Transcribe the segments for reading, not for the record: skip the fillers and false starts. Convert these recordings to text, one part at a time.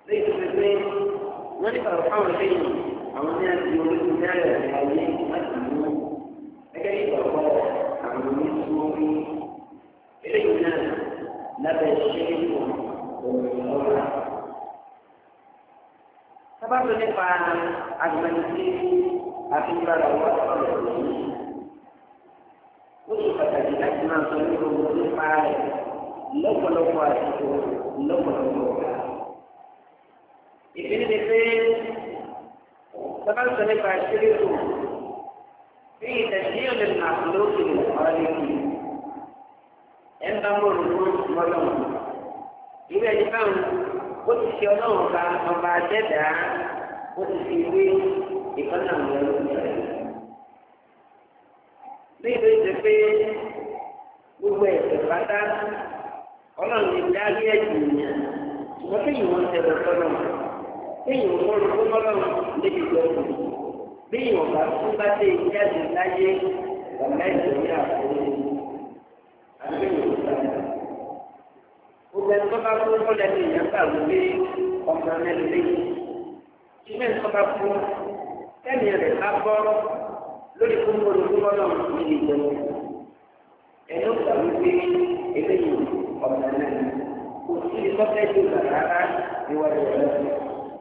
lẹ́yìn tó pé wọ́n nípa fáwọn lẹ́yìn àwọn ní àti olóògùn náírà ayé láti mú ẹgbẹ́ ìgbàgbọ́ àwọn oníṣòwò eléyìí náà lábẹ́ ṣe é fún òmìnira. sábàtò nípa agbẹnusí àfihàn àwọn ọ̀rọ̀ yìí ó ṣe pàtàkì láti máa sọ ní gbogbo nípa rẹ̀ lọ́pọ̀lọpọ̀ àsìkò lọ́pọ̀lọpọ̀ ọ̀gá. ìpínlẹ̀ ni pé sábàtò nípa ṣíríkù bí ìtẹ̀síyàn lè nà lókè ọ̀rẹ́ yìí ẹ̀ ń bá mọ̀rọ̀ fún mọ́lọ́mù. ìwé ẹ̀jẹ̀ báwọn ó ti ṣe ọlọ́run ọba àjẹ́dá ó ti fi wé ìkọ́nà àwọn ẹ̀rọ rẹ̀. ní ìlú ìṣe pé gbogbo ẹ̀sẹ̀ pátá ọlọ́run ti dá ní ẹ̀jẹ̀ ìyẹn ṣùgbọ́n kéyìn wọn tẹ̀lé sọ́nà kéyìn wọn mọ́rọ̀ fún mọ́lọ́run níbi ìjọba bí ìwọ̀n bá tún bá dé ìjáde láyé ọ̀gá ìjọba àkókò àgbẹ̀yìn òṣèlú. gbogbo ẹni tó bá kú kọ́lẹ̀ ní ìyá gbà wọlé ọmọ mẹ́rin lẹ́yìn. ilé ẹni tó bá kú kẹ́ni rẹ̀ bá bọ́ lórí kúndùn olùkọ́ náà ní ìjọba. ẹni ó gbà wípé eléyìí ọmọ mẹ́rin kò sí ìtọ́jú ìgbà rárá níwájú ọ̀rẹ́.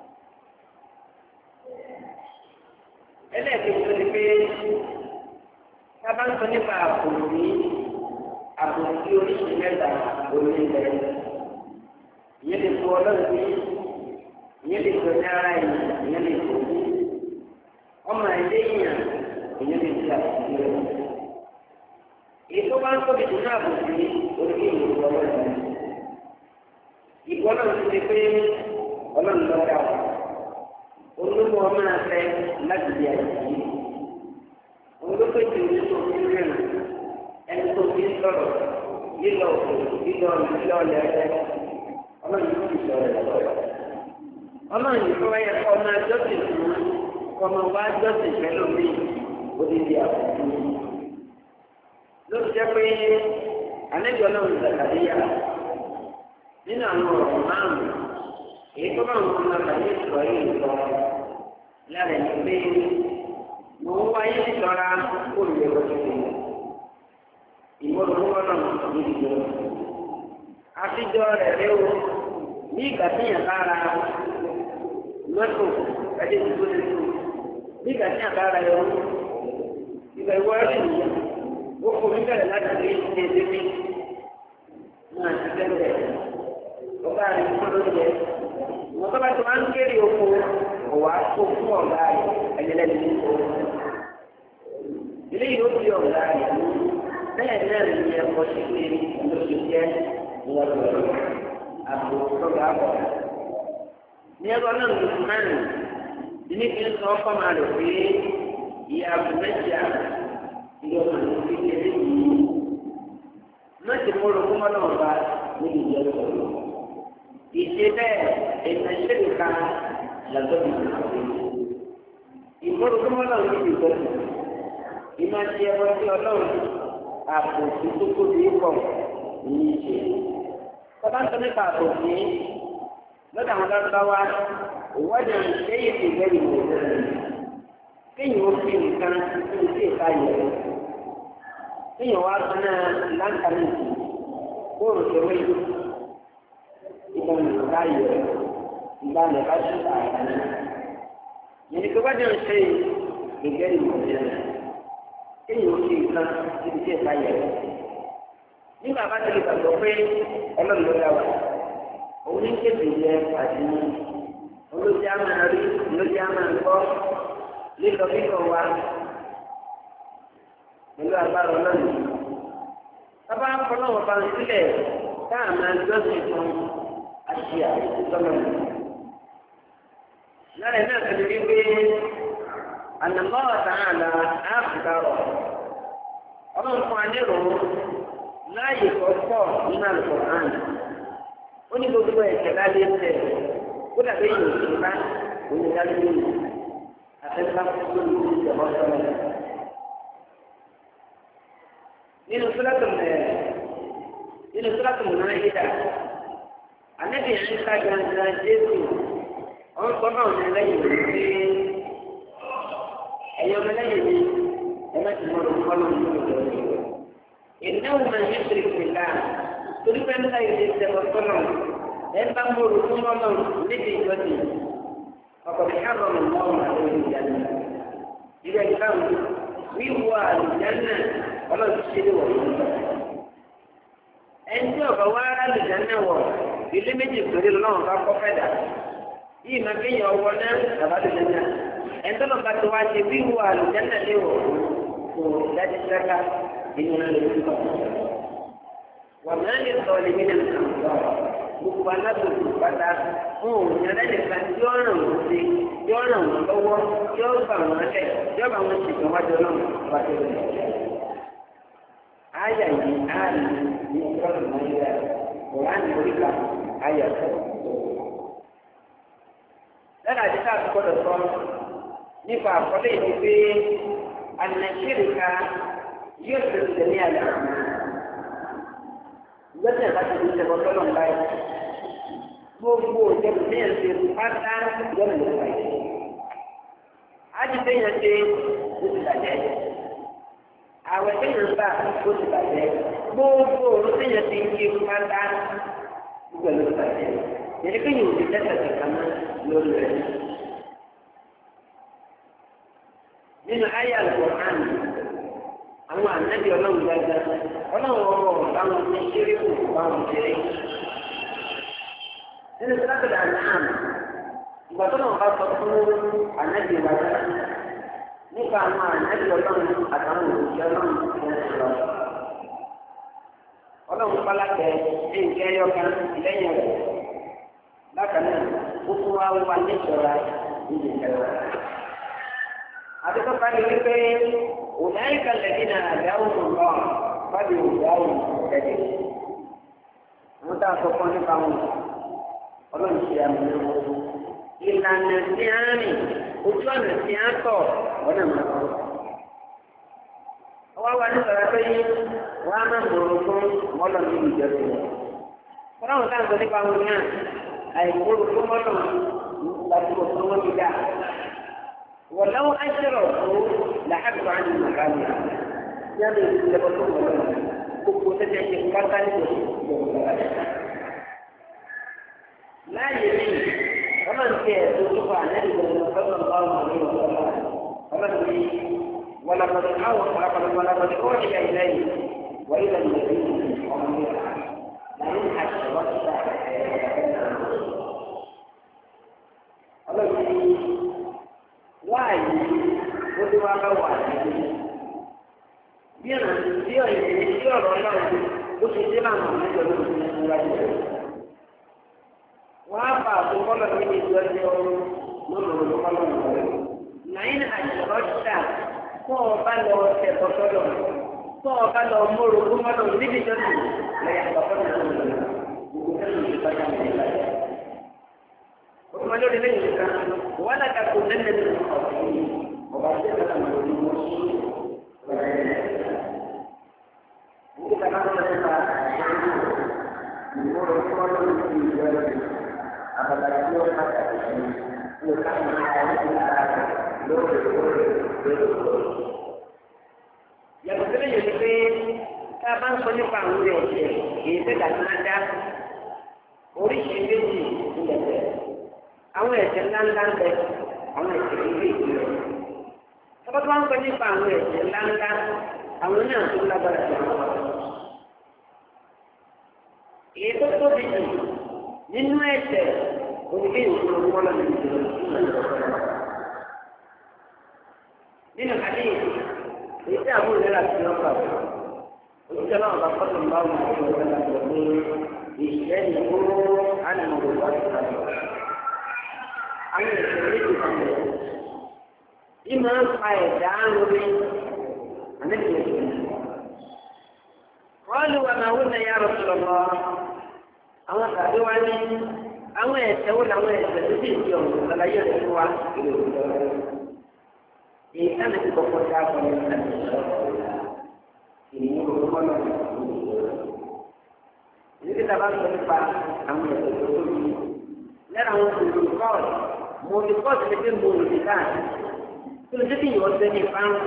ẹlẹ́ẹ̀kejì tó ti pé sábà ń sọ nípa àbòsí àbòsí oríṣi mẹ́ta orílẹ̀ ìyẹn lè fọ ọlọ́run sí ìyẹn lè fọ ní ara yìí ìyẹn lè fọ ọmọ ẹ̀dẹ́ yìnyín ìyẹn lè fi àbòsí rẹ̀. èyí tó bá ń tóbi jù ní àbòsí orílẹ̀ ìlú ọlọ́run ìgbọ́ náà ti di pé ọlọ́run lọ́ọ́ dà wá olóko ọmọ náà fẹ́ láti di àyè olóko ìdílé tó fi rìn ẹni tó fi sọ̀rọ̀ lílọ òkú lílọ lẹ́ẹ̀ẹ́ ọlọ́run tó fi sọ̀rọ̀ lọ́wọ́ ọlọ́run yìí fọwọ́ yẹ kọ́ ọmọ ajọ́sìn fún ọmọ wa ajọ́sìn pẹ̀lú mi odidi àbùkù ló ti jẹ́ pé àlejò ọlọ́run Zakariya nínú àwọn ọ̀rọ̀ márùn-ún èyí tó bá ń kọ́ máa bàyẹ̀ sọ̀rọ̀ yìí lọ lára ẹni pé mo ń wáyé nítorá olùyẹ̀wò tuntun ìmọ̀lùmọ́ náà ní ìjọ. àfijọ́ rẹ̀ léwu ní ìgbà tí yàn bá ra lọ́tò ẹ̀jẹ̀ tó lé tó ní ìgbà tí yàn bá ra ẹ̀rọ ìgbà ìwọ ẹ̀rọ ìyẹn ó kò ní bẹ̀rẹ̀ láti rí ṣe é débi náà ti bẹ̀rẹ̀ ọba rẹ̀ ń kọ́ lóúnjẹ. wọ́n tọ́ba tó máa ń kéré oko ọ̀wá kó fún ọ̀gá rẹ̀ ẹ̀yẹlẹ́ni ní oko. ilé yìí ó di ọ̀gá rẹ̀ bẹ́ẹ̀ náà ní ẹ̀kọ́ sí pé lóṣù jẹ́ ìwọ̀lọ́wọ́ àbò tọ́gà bọ̀. ní ẹgbẹ́ náà ló fún mẹ́rin ní kí n sọ ọkọ máa rò pé ìyá àbò méjì ìyọ̀ máa ló fi kéré yìí. mẹ́tì mo rò fún ọlọ́run bá níbi ìjọ sọ̀rọ̀. ìṣe bẹ́ẹ̀ èèyàn ṣe nìkan làgbọ́dọ̀ ìgbàlódé. ìmọ̀rò fún ọlọ́run níbi ìjọ sọ̀rọ̀. ìmọ̀ ti ẹbọ sí ọlọ́run àpòsí tó tóbi pọ̀ ní ìṣe. Bàbá ń sọ nípa àpòsí lọ́dọ̀ àwọn lọ́dọ́wá ìwọ́dọ̀ lẹ́yìn tí ìgbẹ́ ìwé rẹ̀. Kéèyàn ó fi nǹkan tó ń sí ìka yẹ̀. Kéèyàn wá sọ náà láǹkàní bóòrò tó wé ìgbà ìka yẹ̀ ìgbà ìka sí àkàní. Yẹ̀nì tó bá dẹ̀ ń ṣe ìgbẹ́ ìwé rẹ̀. Kéèyàn ó fi nǹkan tó ń sí ìka yẹ̀. Nígbà bá ti lè gbàgbọ́ pé ọlọ́run ló dá wa òun ní kéde yẹ àti olójú àmà rí olójú àmà gbọ́ lílọ bíbọ̀ wa pẹ̀lú agbára ọlọ́run. Bàbá akọ́lọ́wọ́ bá ń sílẹ̀ táà máa gbọ́sìn fún àṣìyà ìtọ́lọ́run. Lára náà kẹ́lẹ́ wípé ànàmọ́ ọ̀tàn àlà áfíríkà rọ̀ ọlọ́run fún anírò láàyè tó pọ̀ nínú Al-Qur'an. Ó ní gbogbo ẹ̀jẹ̀ láyé tẹ̀ kó dàbí èèyàn tó bá onídàájú lónìí àtẹnudá fún lórí ìjọba sọ́nà. Nínú Suratul Ma'idah, Ànábì Ìsá gangan Jésù wọ́n sọ náà ní ẹlẹ́yìn rẹ̀ pé ẹ̀yọ́ ẹlẹ́yìn mi ẹlẹ́sìn mọ́ ló kọ́ lóun ló lọ sí i. ìnáwó máa ń yẹ kiri kìlá torí pé nígbà yìí ṣe ṣẹlẹ̀ sọ́nà ẹ̀ bá mú olùkọ́ lọ́nà níbi ìjọsìn ọkọ̀ mi ká lọ́nà lọ́wọ́ àwọn olùjáde. ilé ìgbàlù wíwọ àlùjáde ọlọ́run ṣe lè wọ̀ fún un. ẹni tí ọ̀gá wá àlùjáde wọ̀ ilé méjì péré lọ́wọ́ bá kọ́ fẹ́ dà. yìí máa kéèyàn ọwọ́ náà àbádọ́jọ́ náà ẹ̀ńtọ́ náà bá ti wá ṣe wíwọ àlùjáde lè wọ̀ kò dájú sáká inú náà lè fi kọ́. wọ́n náà lè sọ ọ́ lè mí náà gbogbo alágbèbè pátá fún òun ẹlẹ́dẹ̀ẹ́ta tí ó ràn wọ́n sí tí ó ràn wọ́n lọ́wọ́ tí ó gbà wọ́n lẹ̀ tí ó bá wọn ṣètò wájú náà wá tó lẹ̀. Àyà yìí ààrẹ ní ìjọba Nàìjíríà Kùránì oríkà àyà tó. Lẹ́nu àdìsá àtúkọ̀dọ̀ sọ nípa àkọlé ìdí pé ànàṣírìkà yóò ṣe tẹ̀lé àlẹ́ àná. Gbẹ́sẹ̀ láti fi ṣe bọ́tọ́ lọ́n báyìí. Gbogbo ìjọba ní ẹ̀sìn pátá lọ́nà ìjọba yìí. Ájídé yẹn ṣe ó ti bàjẹ́. Àwẹ̀ tí yẹn gbà ó ti bàjẹ́. Gbogbo òru tí yẹn ti ń ṣe pátá gbogbo ẹ̀ ló ti bàjẹ́. Yẹn kí yóò ti tẹ́tẹ̀ kankan mọ́ lórí rẹ̀. Nínú ayé Al-Qur'an àwọn ànábì ọlọ́run dáadáa ọlọ́run ọ̀rọ̀ báwọn ti ṣeré kù báwọn ṣeré. nínú sábẹ̀dà náà ìgbà tó náà bá sọ fún ànábì wájà nípa àwọn ànábì ọlọ́run àtàwọn òṣìṣẹ́ ọlọ́run tó ń sọ. ọlọ́run pálákẹ́ ní ìjẹ́ ẹyọkan lẹ́yìn rẹ̀ bákan náà ó fún wa wá ní ìṣọ́ra ìdí ìṣẹ́ra. àti tó bá ní wípé أولئك الذين هداهم الله فبهداه مقتدر. متفقون قوم ọlọ́run ṣe àmì ìlànà tí a rìn ojú ọ̀nà tí a tọ̀ ọ̀nà mọ́tò. ọwọ́ wa ní sọ̀rọ̀ pé wọ́n á máa mọ̀rọ̀ fún mọ́lọ̀ ní ìjọsìn. ọlọ́run táwọn sọ nípa wọn náà àìmọ̀rọ̀ fún mọ́lọ̀ láti kò tó wọ́n ti dá. ولو أشركوا لحق عن المكان يعني لبطل كوكو تجعل كاتان لا يمين ومن كان يوسف عن النبي صلى الله عليه وسلم ومن ولقد أوحي إليه وإلى النبي لئن أشركت wáyé ó ti wá bá wà nínú bí ọ̀nà tí ọ̀rọ̀ náà ó ti dé bá àwọn ọ̀nà ìjọba òṣèlú ní wájú rẹ̀. wọ́n á fà àtúnkọ́lọ̀ nínú ìjọba ọ̀rọ̀ lọ́nà olùkọ́lọ̀ rẹ̀. nàìjíríà àjọ̀rọ̀ ṣà tó o bá lọ ẹ̀kọ́ sọ́dọ̀ tó o bá lọ mọ́rò tó mọ́tò níbi ìjọba lẹ́yìn àgbàkọ́ náà ló ń lọ gbogbo fẹ́ẹ́ lè bá yàrá ìgbà yẹn. وكما لو لم ولا تكونن من الخاسرين وبعدين yang kedua jadi kapan punya panggung itu dah ada oríṣiríṣi ìlẹ̀kẹ̀ àwọn ẹ̀jẹ̀ ńláńlá ń bẹ àwọn ẹ̀jẹ̀ ilé ìlú tọ́pọ̀ tó wá ń pẹ́ nípa àwọn ẹ̀jẹ̀ ńláńlá àwọn náà tó lágbára jù àwọn ọ̀rọ̀ èyí tó tóbi jù nínú ẹ̀jẹ̀ onígbé ìwòsàn ọgbọ́n lọ́dún ìjọba nínú àdéhìí èyí tí àbúrò nílà tí wọ́n kà òṣìṣẹ́ náà bá fọ́tò ń bá wọn àti ọ̀rẹ́ náà lọ ní ìṣẹ́ni kúrò ánìmọ̀lò wá sí àjọ. Àwọn ìṣẹ̀lẹ̀ méjì kan lẹ̀. Ìmọ̀ ń pa ẹ̀dá lórí àníkìlẹ̀ ìṣẹ̀lẹ̀. Wọ́n lù wà máa wúlò ya Rasulullah. Àwọn tàbí wá ní àwọn ẹ̀ṣẹ̀ wò làwọn ẹ̀ṣẹ̀ tó sì di ọ̀rọ̀ lọ́láyé rẹ̀ fún wa ìlú ìjọba. Èyí sáà ti kọ́kọ́ dá ọ̀rọ̀ ìmúlò kọ́lọ̀ ìdílé tá a bá sọ nípa àwọn ẹ̀sọ́ tó tóbi lẹ́nu àwọn olùkọ́ọ̀lù mo ti kọ́ sí pé mo lè ká kí ló dé tí ìwọ ṣe ní ìparun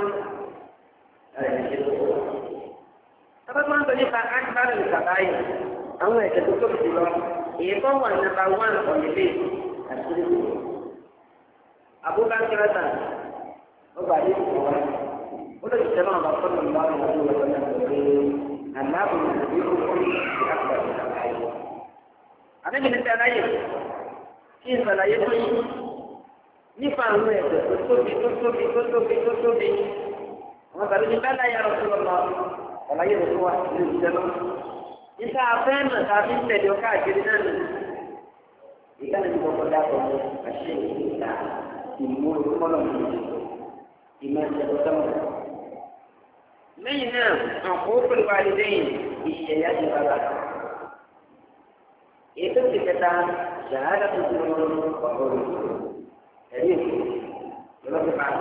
tábà tó ń sọ nípa ákíbárò ní kàbáyé àwọn ẹ̀jẹ̀ tó tóbi jùlọ èyí tó wà nàbà wán ọ̀nìlẹ̀ àti abúgbàkẹ́rẹ́ tà ó bá yé ìwọ ó lè ṣiṣẹ́ náà bá fọ́nà lọ́wọ́ àwọn ọmọ ọmọ náà pé àlábù ní kókó ní àkùrọ̀ ìkàbáyé. àdébìnrin tí a láyè kí n sàlàyé fún yín nípa àwọn ẹ̀jẹ̀ tó tóbi tó tóbi tó tóbi tó tóbi àwọn tàbí ní bẹ́ẹ̀ láyé àrùn tó lọ àlàyé rẹ̀ fún wa ní ìṣẹ́ náà. níta afẹ́ náà tàbí tẹ̀lé ọkọ̀ àjẹrí náà nù. ìkànnì tí wọ́n kọjá bọ̀ àṣẹ ìgbà ìmúlò kọ́lọ̀ ìmọ̀ ìṣẹ̀lẹ̀ sọ́mọ̀. lẹ́yìn náà àpò pẹ̀lú àlejòyìn ìṣẹ̀yà ti bàbà. ètò ìkẹta ṣàhádà tó ti lọ ọ̀rọ̀ ẹ̀rí èkó lọ́wọ́ bá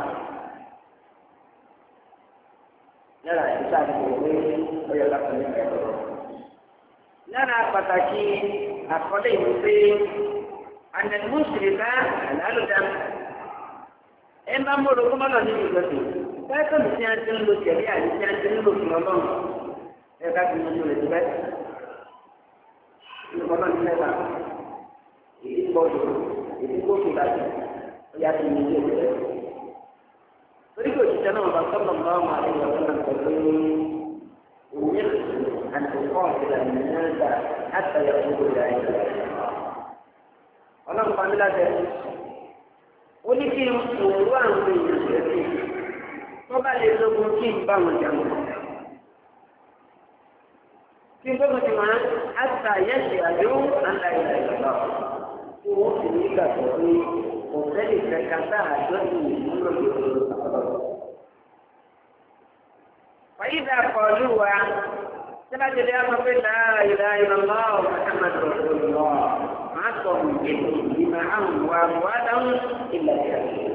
lára ìṣe àdìgbò pé ó yẹ láti ní ẹ̀rọ. lára pàtàkì àkọlé ìwé pé ànàmúṣìlè bá àlálùdá ẹ bá mọ̀rọ̀ kó má lọ nínú ìgbọ̀nsẹ̀ báyìí tí a ti ń lo tẹ̀lé àti tí a ti ń lo fún ọlọ́run ẹ ká fi mọ́tò rẹ̀ síbẹ̀. ìgbọ̀nà ní mẹ́ta èyí gbọ́dọ̀ èyí gbọ́dọ̀ láti ó yá ti ní ilé rẹ̀. torí kò jíjẹ náà bá sọ́nà bá wọn àti ìwà sọ́nà pẹ̀lú òye àti ọ̀pọ̀ ìlànà ìrìnàjà àtàyà gbogbo ìlànà ọlọ́run pa mí láti ó ní kí n òwúrọ̀ àwọn èèyàn rẹ̀ sí tó bá lè lógun kí n bá wọn jẹun. kí n gbọ́dọ̀ ti máa àtàyà ṣe àdéhùn àtàyà ìgbà tí wọ́n sì ní ìgbàgbọ́ pé òfẹ́lì kẹkàtà àjọyìn ìmúlò ìròyìn àpapọ̀. Fàyídà kọlu wa síbájú dé ọmọ pé láàyè láàyè lọ́wọ́ Muhammad Rasulullah máa sọ ìdílé ìgbìmọ̀ àwọn wa wà dáhùn ilẹ̀ ìyàwó.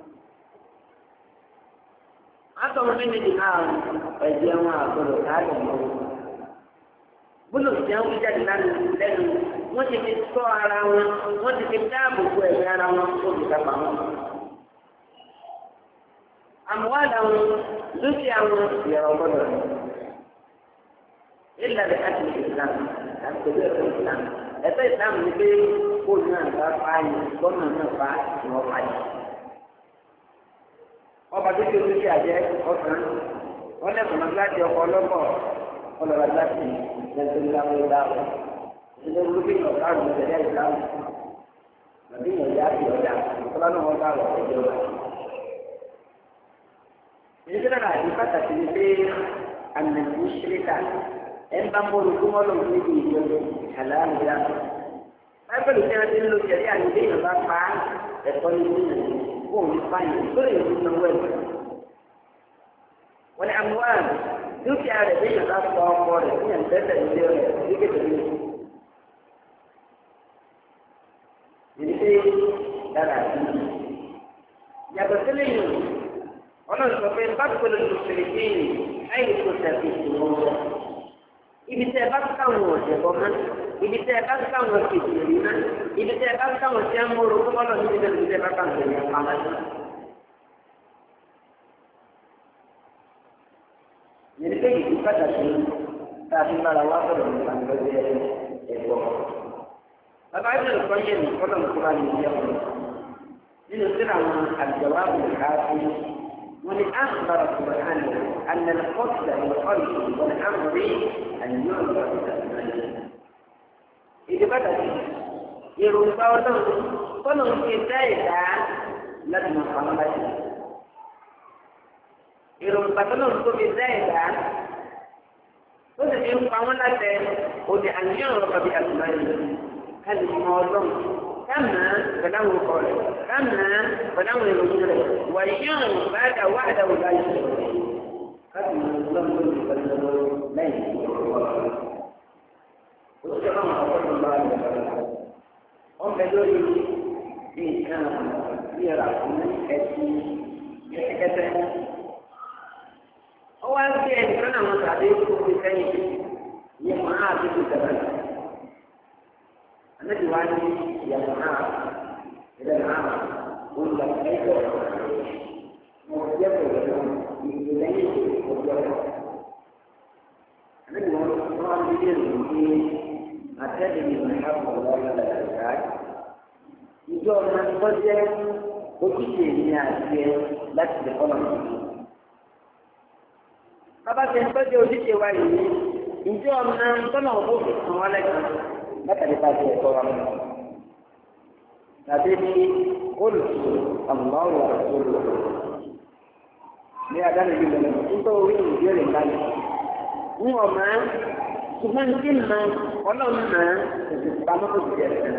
Máa sọ wọn nínú ìdìbò àwọn ẹ̀jẹ̀ wọn àgbọ̀dọ̀ káàdì mọ́. Bólú ìjẹun jáde lẹ́nu wọ́n ti fi sọ ara wọn wọ́n ti fi dáàbò bo ẹ̀mí ara wọn olùdábà wọn. àmúwádà wọn dúkìá wọn yẹ̀rọ gbọ́dọ̀ ìlànà àti ìsìlámù àti pẹ̀lú ẹ̀fọ́ ìsìlámù ẹ̀fọ́ ìsìlámù ni pé kóòlù náà bá fààyè gbọ́nà náà bá ìwọ̀n fààyè. ọba tó ti ojú sí àjẹ ọ̀sán wọn lẹ́kọ̀ọ́ máa láti ọkọ̀ ọlọ́pọ̀ ọlọ́ba láti lẹ́sẹ̀ ńláwó ìdáwó ilé olókè náà bá rùn ìṣẹ̀lẹ̀ ìdáwó nàbí ìyẹ̀yà àti ọ̀dà ọlá náà wọ́n bá rọ̀ ẹ̀jẹ̀ wa. ìdílé náà àti pàtàkì ni pé àmì ìṣẹ́lẹ̀ta ẹ̀ ń bá mọ́lù tó mọ́lù níbi ìjọba àlàáfíà ìdáwó. báyìí tí wọ́n ti ń lo ìṣẹ̀lẹ̀ àyíké ìjọba pa ẹ̀kọ́ ní ìlú fún òun fáyìn lórí ìlú náwó ẹ̀. wọ́n ní àmúwá dúkìá rẹ̀ bí ìyàtọ̀ sọ ọkọ rẹ̀ ní ẹ̀ńtẹ́tẹ̀ ilé rẹ̀ ní kékeré. ìdílé dára sí i. yàtọ̀ sílẹ̀ yìí ọlọ́run sọ pé bá pẹ̀lú ìṣẹ̀lẹ̀ yìí láì kó tẹ̀sí ìṣòro wọn. ibi tẹ́ ẹ bá káwọn ọ̀jẹ̀ bọ́ mọ́ ibi tẹ́ ẹ bá káwọn kìkìrì rí mọ́ ibi tẹ́ ẹ bá káwọn tí a ń mọ̀rọ̀ kọ́ lọ níbi tẹ́ ẹ bá káwọn tẹ̀lé ẹ̀ pamọ́ sí. yẹn pé ìdí pàtàkì tá a fi mára wá sọ̀rọ̀ nípa ìgbẹ́jẹ́ ẹ̀gbọ́n. bàbá ìbílẹ̀ nǹkan yẹn ní kọ́lọ̀ ń kóra ní ìyá wọn. nínú síra àwọn àgbẹ̀wò àbùkà fún wọn ni àkùbàrà kùbà hàní ànàlẹ́ kọ́sìlẹ̀ ìkọ́lù wọn àmọ̀rí àyùyọ̀ ìgbà ìdí pàtàkì èròǹgbà ọlọ́run kọ́lọ̀ ń fi dá ẹ̀dá láti máa pa wọn láti. èròǹgbà tó lọ́run tó fi dá ẹ̀dá ó sì fi ń pa wọn láti òde àníyàn ọ̀rọ̀ bàbí àtúmọ̀ yìí káàdì mọ́ ọlọ́run káàmà pẹ̀lú àwọn ọkọ rẹ̀ káàmà pẹ̀lú àwọn èròǹgbà rẹ̀ wà yíyan bàdà wà dáwò láyé káàdì mọ́ ọlọ́run tó fi pẹ̀lú lẹ́yìn ìwọ̀n. Òṣìṣẹ́ náà wọ́n bá lọ wọ́n bẹ lórí bí nǹkan bí ẹ̀rọ àkùnrin ẹ̀sìn kẹ́tẹ́kẹ́tẹ́. Ó wá ń gbé ẹnìkan náà wọn tàbí kó fi sẹ́yìn yẹ mọ́ náà tó ti tẹ̀lé. Àlejò wa ní ìyàwó náà إذا العام ولا كيف مرجع إليه مرجع أنا ما أريد أتدري من حق الله على العباد ìjọ ọ̀nà ìtọ́jẹ́ ojúṣe ní àti ẹ láti lè kọ́ lọ́nà ìlú. Bàbá ṣe ń tọ́jú ojúṣe wa yìí, ìjọ ọ̀nà tọ́nà òkú fi kàn wá lẹ́kàn látàrí bá ti ẹ̀kọ́ wa mọ́. Tàbí ní olùsọ àmúmáwò olùsọ. Ní adáni yìí lọ́nà nítorí orí ìbéèrè ńláyà. Ní ọ̀mà ṣùgbọ́n ní kí n mọ ọlọ́run náà ètò ìpamọ́ tó ti jẹ́ ẹ̀sìn.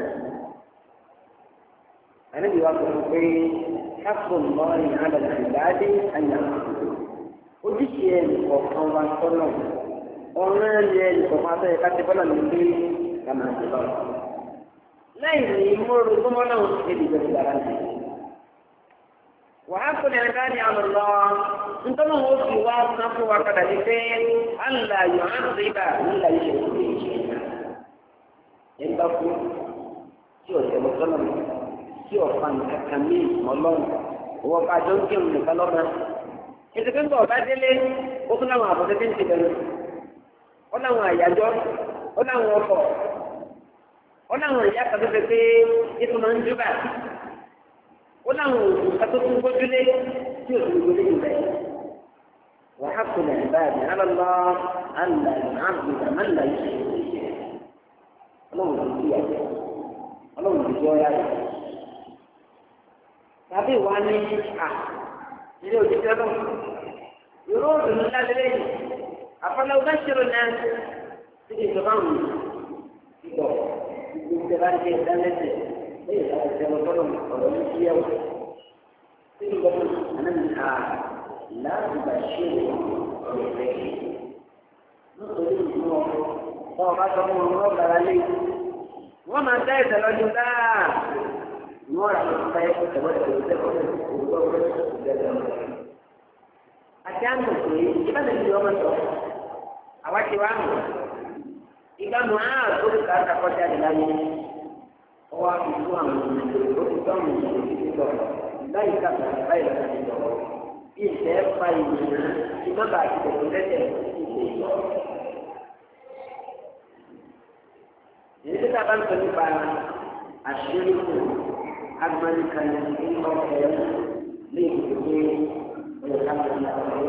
أنا بيوافق حق الله على العباد أن يعبدوا وجيء وقوم صلوا وما يلقوا ما تكتب لهم كما تقول لا يمر ثم له إلى جلالة وحق العباد على الله أنت ما هو في واقع وقد ذكر أن لا يعذب إلا يشرك به شيئا يبقى شو يقول tí ọ̀pá nìkan ní ọlọ́run owó ọba àjọ ń kírun nìkan lọ́nà ètò pé ń bọ̀ ọba délé ó tún láwọn àbọ̀tẹ́ tí ń ti bẹ̀rẹ̀ ó láwọn àyájọ́ ó láwọn ọkọ̀ ó láwọn ìyá kan tó fẹ́ pé ètò máa ń júbà ó láwọn òògùn kan tó tún gbójúlé tí òògùn gbójúlé yìí bẹ́ẹ̀ wàá kùnà ìbáàdì alọ́lọ́ àlà àbùdà mọ́lá yìí ọlọ́run kò tí yàtọ̀ ọlọ́run kò tí ọ yàtọ̀. Tàbí wà ní ilé òjijì ọlọ́run yòrò òdùnnú lálẹ́ àfọlẹ́ ọgbà ṣẹlẹ̀ náà ti di ìjọba àwọn ìgbọ̀ ìjọba ń jẹ ìdálẹ́sẹ̀ lẹ́yìn ìdára ìjọba tọ́lọ̀ ọ̀rọ̀ ní kí ẹ̀wọ̀ tí ìgbọ̀ ànábi láti gbà ṣe ọ̀rọ̀ rẹ̀ nítorí ìlú ọkọ̀ báwọn bá sọ fún wọn wọ́n gbára lé wọ́n máa dá ìtẹ̀lọ́jú dáa. Àti àmọ̀ pé ìbá lè fi ọmọ sọ, àwa ti wá mọ̀. Ìgbà mọ̀ á tó ti ká àkọ́jà lè láyé. Ọwọ́ àfi fún àwọn ènìyàn tó ti tọ́ àwọn ènìyàn tó ti tọ̀. Láyé kàkà báyìí lọ́wọ́ ti tọ̀. Bí ìfẹ́ fa ìgbìmọ̀ tí má bàa ti tẹ̀kọ́ lẹ́sẹ̀ ìṣe ìtọ́. Èyí tí a bá ń sọ nípa àṣírí kù. أجمل كان يمكن أن ليه ويحمل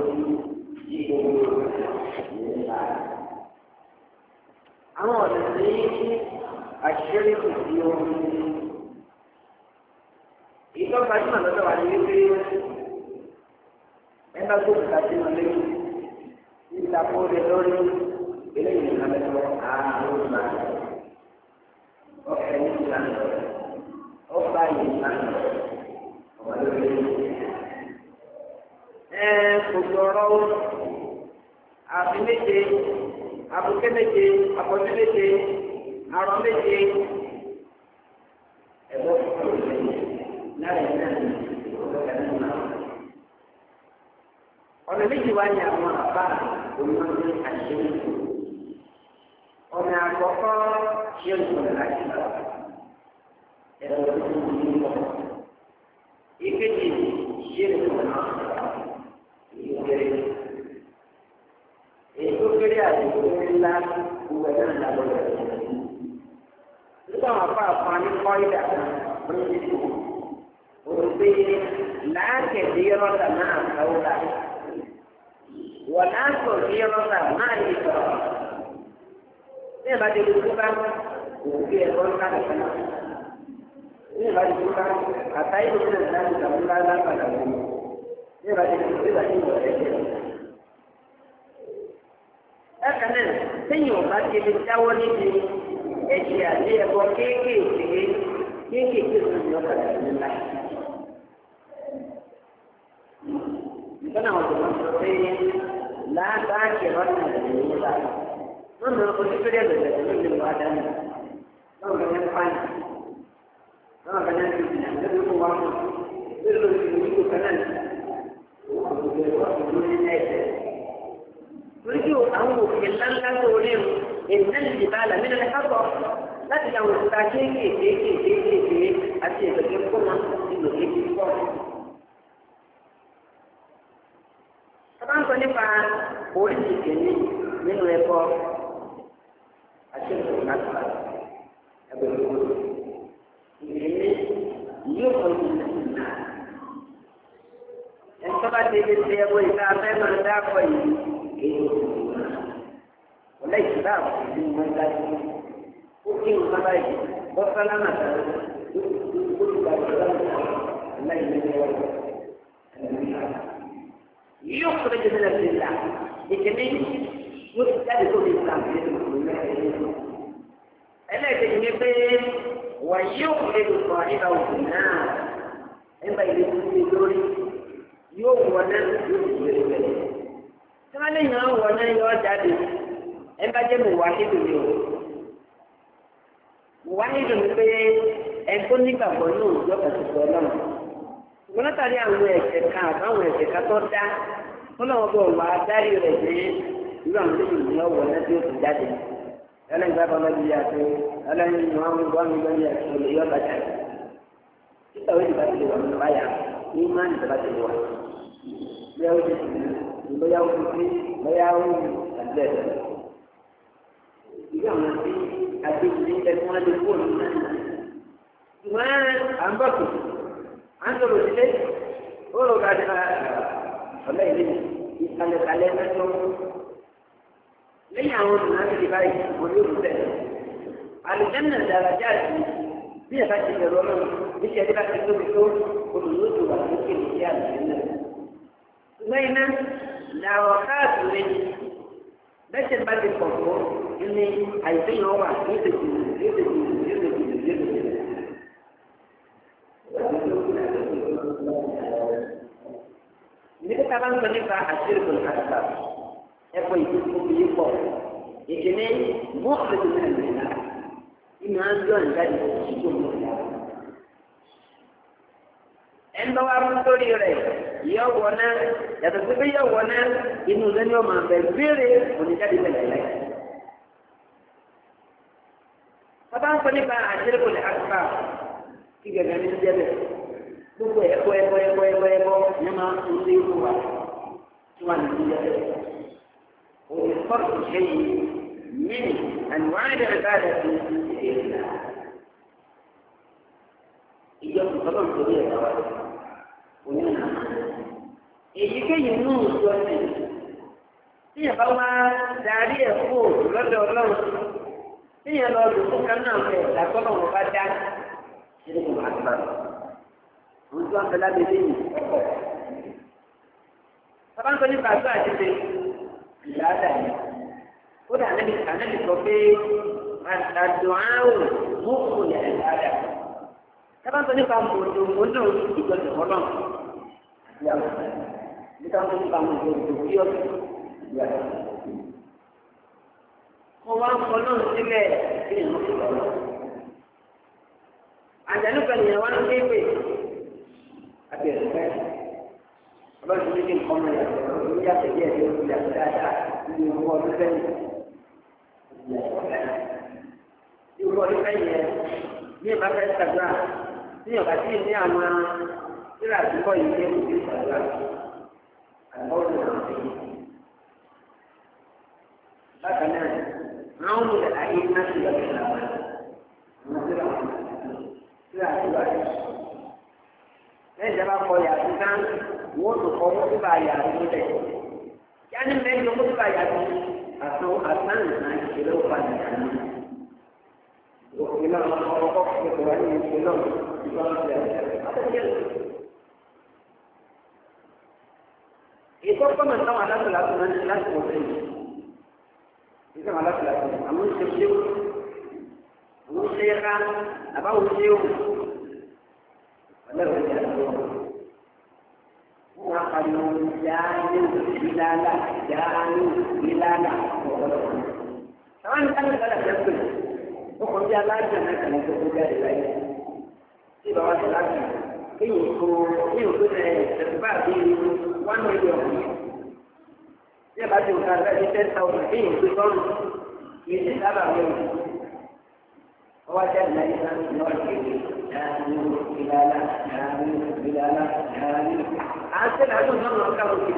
أما الذي الشرك اليوم إذا كان هذا عليه أنا أقول كاتب لي إذا أقول لوري إليه أنا أقول ما أوكي ọba yìí máa ń ọba lórí kò sọ̀rọ̀ àfi méje àbùké méje àbọ̀dé méje àrọ̀ méje ẹ̀bọ́ lára ẹ̀ náà ọ̀nà méjì wá ní àwọn àbá onímọ̀tò àṣírí ọ̀nà àkọ́kọ́ ṣé ń sọ̀rọ̀ láti lọ. Ìkejì ṣe lè fún ìgbèrè. Èso kéré àti ìgbèrè ńlá gbogbo ẹ̀dá ńlá lọ́wọ́ ẹ̀. Nígbà wọn fà fún ní kọ́ìdà wọn ti kú. Òrùgbé láàkẹ̀dé rọ́dà náà káwọ́dà. Wọ́n láàkọ̀ ní rọ́dà náà lè sọ̀rọ̀. Ní ìbájú ìlú bá òkè ẹ̀kọ́ ńlá nìkan náà. Ini bagi kita, kata itu sudah kita mulai pada ini. Ini bagi kita ini boleh. Karena senyum bagi kita ini, Asia dia boleh kiki itu sudah ada. Karena orang ini lah tak kira ini lah. Menurut kita dia betul ada. Orang yang panas. Nah, karena itu uang itu kanan. Begitu, aku kehilangan tu ni. ènìyàn lè bá àlàmì lọ́lẹ́ kábọ̀ láti àwọn òkúta kéékèèké àti ìgbẹ̀gẹ̀ fún wọn nínú èyí pọ̀. Bàbá ń sọ nípa oríṣiríṣi nínú ẹ̀kọ́ àti ìgbàgbọ́ ẹgbẹ̀rún gbogbo. Ìgbìmí yóò kọ́ ìgbìmọ̀. Ẹ̀sọ́ bá ti lè ṣe ẹ̀wọ̀ ìta afẹ́ máa dáàbọ̀ yìí èyí ò sì wọ́n. Ọ̀lẹ́ ìṣúná àwọn ìlú wọn dájú. Ó kí n sábà yìí bọ́sá lánàá tàbí ó ti gbàgbọ́ lánàá aláìlẹ́yìn yóò kúrò jẹ́ nílẹ̀ sí ìlà. Ìkíní yóò ti jáde tó lè ta àbí ẹlẹ́ẹ̀kejì ni pé wà yóò lè lò sọ àyíká òkú náà ẹgbà ìlú tó ti lórí yóò wọ náà yóò ti lè bẹ̀rẹ̀. Tí wọ́n lè yàn án wọ náà yọ jáde ẹgbà jẹ́ mọ̀ wá nídùú ni o. Mọ̀ wá nídùú ni pé ẹ̀kọ́ nígbàgbọ́ náà yọ kàtó sọ náà. Ṣùgbọ́n látàrí àwọn ẹ̀ṣẹ̀ kan àbáwọn ẹ̀ṣẹ̀ kan tó dá wọ́n náà bọ̀ wá dárí rẹ̀ dé irú àwọn tó yìí lọ́wọ́ náà tí ó ti jáde. Ẹlẹ́yìn bá bọ́lá yìí àti ẹlẹ́yìn ni wọ́n ń gbọ́ mi lórí ẹ̀sìn olè yọ̀ bàjẹ́. Títà ó ti bá ti lè wà nínú báyà ní máa ń tẹ̀lé ti lè wà. Bí ó ti ti bóyá ó fi bóyá ó àti ẹ̀sẹ̀. Ìgbà wọn ti àti ìdílé ẹ̀sìn wọn lè kó òun náà. Ṣùgbọ́n à ń bọ̀ kù, à ń sọ̀rọ̀ sílé, ó rò ká ti ọ̀lẹ́ ìlú ìkàlẹ̀kàlẹ̀ mẹ́tọ́. Lẹ́yìn àwọn ọ̀nà àti ìbáyìí mo ní òkú tẹ̀lé. Àlùjànnà dàrájà sí bí ẹ̀ka ti bẹ̀rù ọlọ́run bí ṣe ẹ̀dá ti tóbi tó olùyóòtú wà lókè ní sí àlùjànnà. Ṣùgbọ́n iná làwọn káàkiri bẹ́sẹ̀ bá ti pọ̀ tó ní àìsíyàn wà ní kíkà bá ń sọ nípa àṣírí tó ń kàtà ẹ̀kọ́ ìdíkù yìí pọ̀ ìkíní mọ́ọ̀lù náà nìyà ìmọ̀ àjọ ìjáde ìṣòwò ìyá. Ẹnbá wa mú lórí rẹ̀ yọ wọ náà yàtọ̀ sí pé yọ wọ náà inú lẹ́ni ọmọ abẹ gbére oníjáde bẹ̀rẹ̀ láì. Bàbá ń sọ nípa àṣírí tó ń kàtà kí gẹ̀gẹ̀ ní jẹ́bẹ̀ gbogbo ẹ̀kọ́ ní máa ń tún lé wà tí wọ́n ní jẹ́bẹ̀. وفرق شيء من أنواع العبادة لله. إياكم طبعا كبيرة الزواج ومنها èyíkéyìí nínú ìjọ ní tí yẹn bá wá darí ẹ̀ kó lọ́dọ̀ ọlọ́run tí yẹn lọ lò fún kan náà fẹ́ ìdàkọ́nà wọn bá dá nínú àgbà wọn tó ń bẹ lábẹ́ lẹ́yìn ọkọ̀. Bàbá ń sọ nípa àgbà àti ìlàdà yìí ó dà ànábì sọ pé àdùnáwò mọ́kù ní ìlàdà. Bàbá ń sọ nípa mọ̀ọ́dọ̀ ìjọsìn ọlọ́run àti àwọn nípa ń sọ nípa mọ̀ọ́dọ̀ tí ó yàtọ̀. Wọ́n wá ń kọ́ náà sílẹ̀ sí ìlú ìlọ́rọ̀. Àjálù kan nìyẹn wá ń gbé pè àti ẹ̀sùn fẹ́. Ọlọ́run ní kí n kọ́ mọ́ ìyàtọ̀ lórí yàtọ̀ díẹ̀ tí ó fi yàtọ̀ dáadáa nínú ìwọ ọdún sẹ́yìn. Ìwọ ọdún sẹ́yìn yẹn ní ìbá fẹ́ ṣàdúrà ní ọ̀gá tí ní àwọn tíra àdúgbò yìí ní ìlú ṣàdúrà. Àgbọ̀ ọdún náà ti yí. Bákan náà, àwọn olùdó ayé náà ti yọ̀kẹ́ làwọn àwọn tíra àdúrà yìí. Lẹ́yìn ìjọba kọ yàtọ̀ kan wọ́n tó kọ́ wọ́n tó bá yàtọ̀ nílẹ̀. Kí á ní mẹ́rin wọ́n tó bá yàtọ̀ àtàlù náà ìṣẹ̀lẹ̀ ó bá yàtọ̀ ní. Òkè náà ọkọ̀ kọ̀ọ̀kan wà ní ìṣẹ̀lẹ̀ náà ìgbà wọn ti yàtọ̀. Ìkọ́kọ́ náà táwọn aláṣọlá tó máa ń ṣe láti wọ́n sẹ́yìn. Ìṣẹ́ àwọn aláṣọlá tó àwọn ìṣe àwọn ìṣe ká àbáwọn ìṣe òkú. Wọ́n á pariwo jáánù ìlànà jáánù ìlànà ọ̀pọ̀lọpọ̀. Àwọn nìkan ní kálá fẹ́ pè ó kàn bí aláàjọ náà kàn ní gbogbo jáde láyé. Tí ìbá wa ti láti kéyìn kó ní òkú ẹ̀sùnbà bíi 1 million. Bí ẹ bá ti òkú àgbà ní 10,000 kéyìn kó sọ́run Ini sábà wíwò. Ọwọ́ ajá ìlà ìlà ìlà ìkéde yàrá ìlàlá yàrá ìlàlá yàrá ìlàlá. À ń tẹ̀lé àjọ náà lọ káwọn kiri.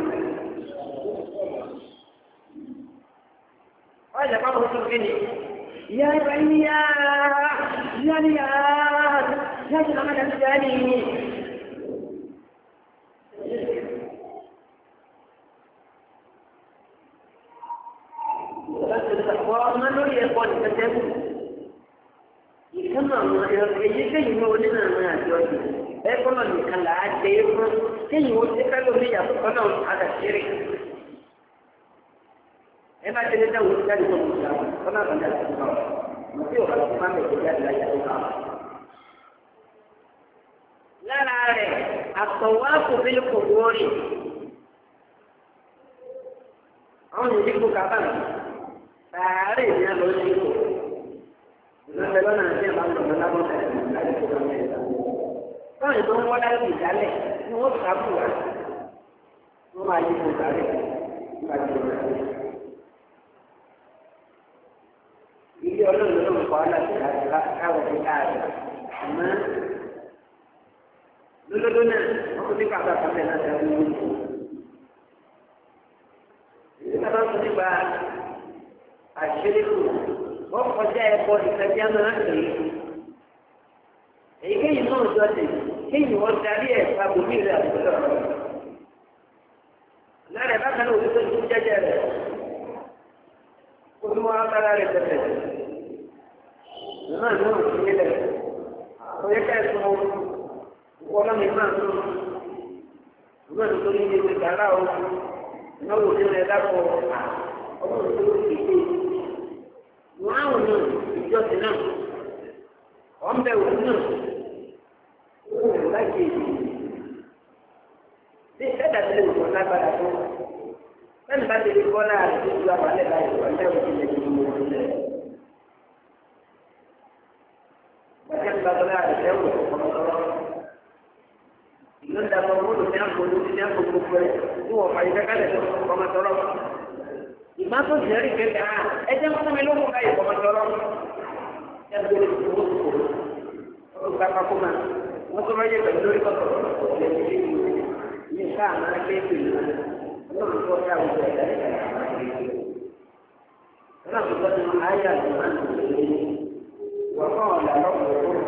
Wọ́n yẹ káwọn tó kéde. Ìyá ìbá yín yá ìyá ni yá ìyá ìjọba máa dàbí yá ni. Ọmọ lórí ẹ̀kọ́ ìtẹ́tẹ́kù. Ìkànnì àwọn èyí kéyìn ní onímọ̀ àwọn àjọ yìí. Ẹ̀kọ́ náà nìkan là á dé fún kéyìn ó ti ká lórí ìyàtọ̀ náà àdàṣírí. Ẹ bá tẹ́lẹ̀ dáhùn sí jáde tó ń gbà wọn, ọ̀nà àbájá ti gbà wọn. Mo tí ò bá ti máa mẹ́tò jáde láyé tó gbà wọn. Lára rẹ̀, àtọ̀wá kò fi kò wọ́ọ̀rì. Àwọn ìdíkù kábàámù. Ààrẹ ìyá lọ sí ìkó. Ìlànà lọ́nà àti ẹ̀ma ń lọ́nà lábọ́ tẹ̀lé láti kó lọ́nà ẹ̀dá. Báyìí tó ń wọ́n dárí ìdálẹ̀ ni wọ́n fà á bù wá. Wọ́n máa yí kó dálẹ̀ nígbà tí wọ́n rẹ̀. Ilé ọlọ́run ló ń kọ́ láti káwọ̀ sí káàdì. Àmọ́ lólódó náà wọ́n kó ní pàtó àpapẹ̀ náà dárí ní ìlú. Ìjọba tó ti gba àṣíríkù wọ́n kọjá ẹ̀kọ́ ìfẹ́já máa ń rèé. Èyíkéyìí náà jọ́sìn kéyìn wọ́n darí ẹ̀ pàbòmí rẹ̀ àbúrò rẹ̀. Lára ẹ̀ bákan náà òṣìṣẹ́ tó jẹ́jẹ́ rẹ̀. Kó ní wọ́n á bára rẹ̀ tẹ̀lẹ̀. Ìmọ̀ àná òṣìṣẹ́ nílẹ̀. Oyè kẹ́sùn wọ́n lọ́mọ ìmọ̀ àná. Ìmọ̀ àná tó ní ilé ìgbàlá o. Ìnáwó ní ilẹ̀ dákọ̀ ọmọ òṣìṣẹ́ kéde. Wọ́n á wò náà ìjọsìn náà. Wọ́n bẹ̀ wò náà. Ó láti èyí. Bí ìṣẹ́dá ti lè wò lágbára tó. Bẹ́ẹ̀ni bá ti lè kọ́ láàrin tó ju àbálẹ̀ báyìí wọ́n lẹ́wọ̀n ti lè fi mú wọn lẹ̀. Bàtẹ́ ń gbàgbọ́ láàrin lẹ́wọ̀n ọmọdọ́rọ́. Ìlú ń dàgbọ́ mọ́lù ní àpòlù ní àpòlù pẹ̀lú tí wọ́n fà ìfẹ́ kálẹ̀ tó ọmọdọ́rọ́. Ìmá tó ti rí kẹta ẹjẹ́ fún mi ló mú ká ìfọmọdọ́rọ́. Ẹgbẹ́ ìfowópamọ́ olùkápákọ́mà wọ́n tó máa yẹ pẹ̀lú lórí kọ́kọ́ ní sáà máa gbé pẹ̀lú ọlọ́run tó yà wọ́n ẹ̀dá ẹ̀dá ọlọ́run tó ní ayé àti máa ń tẹ̀lé wọ́n kọ́ ọ̀dà lọ́kọ̀ọ́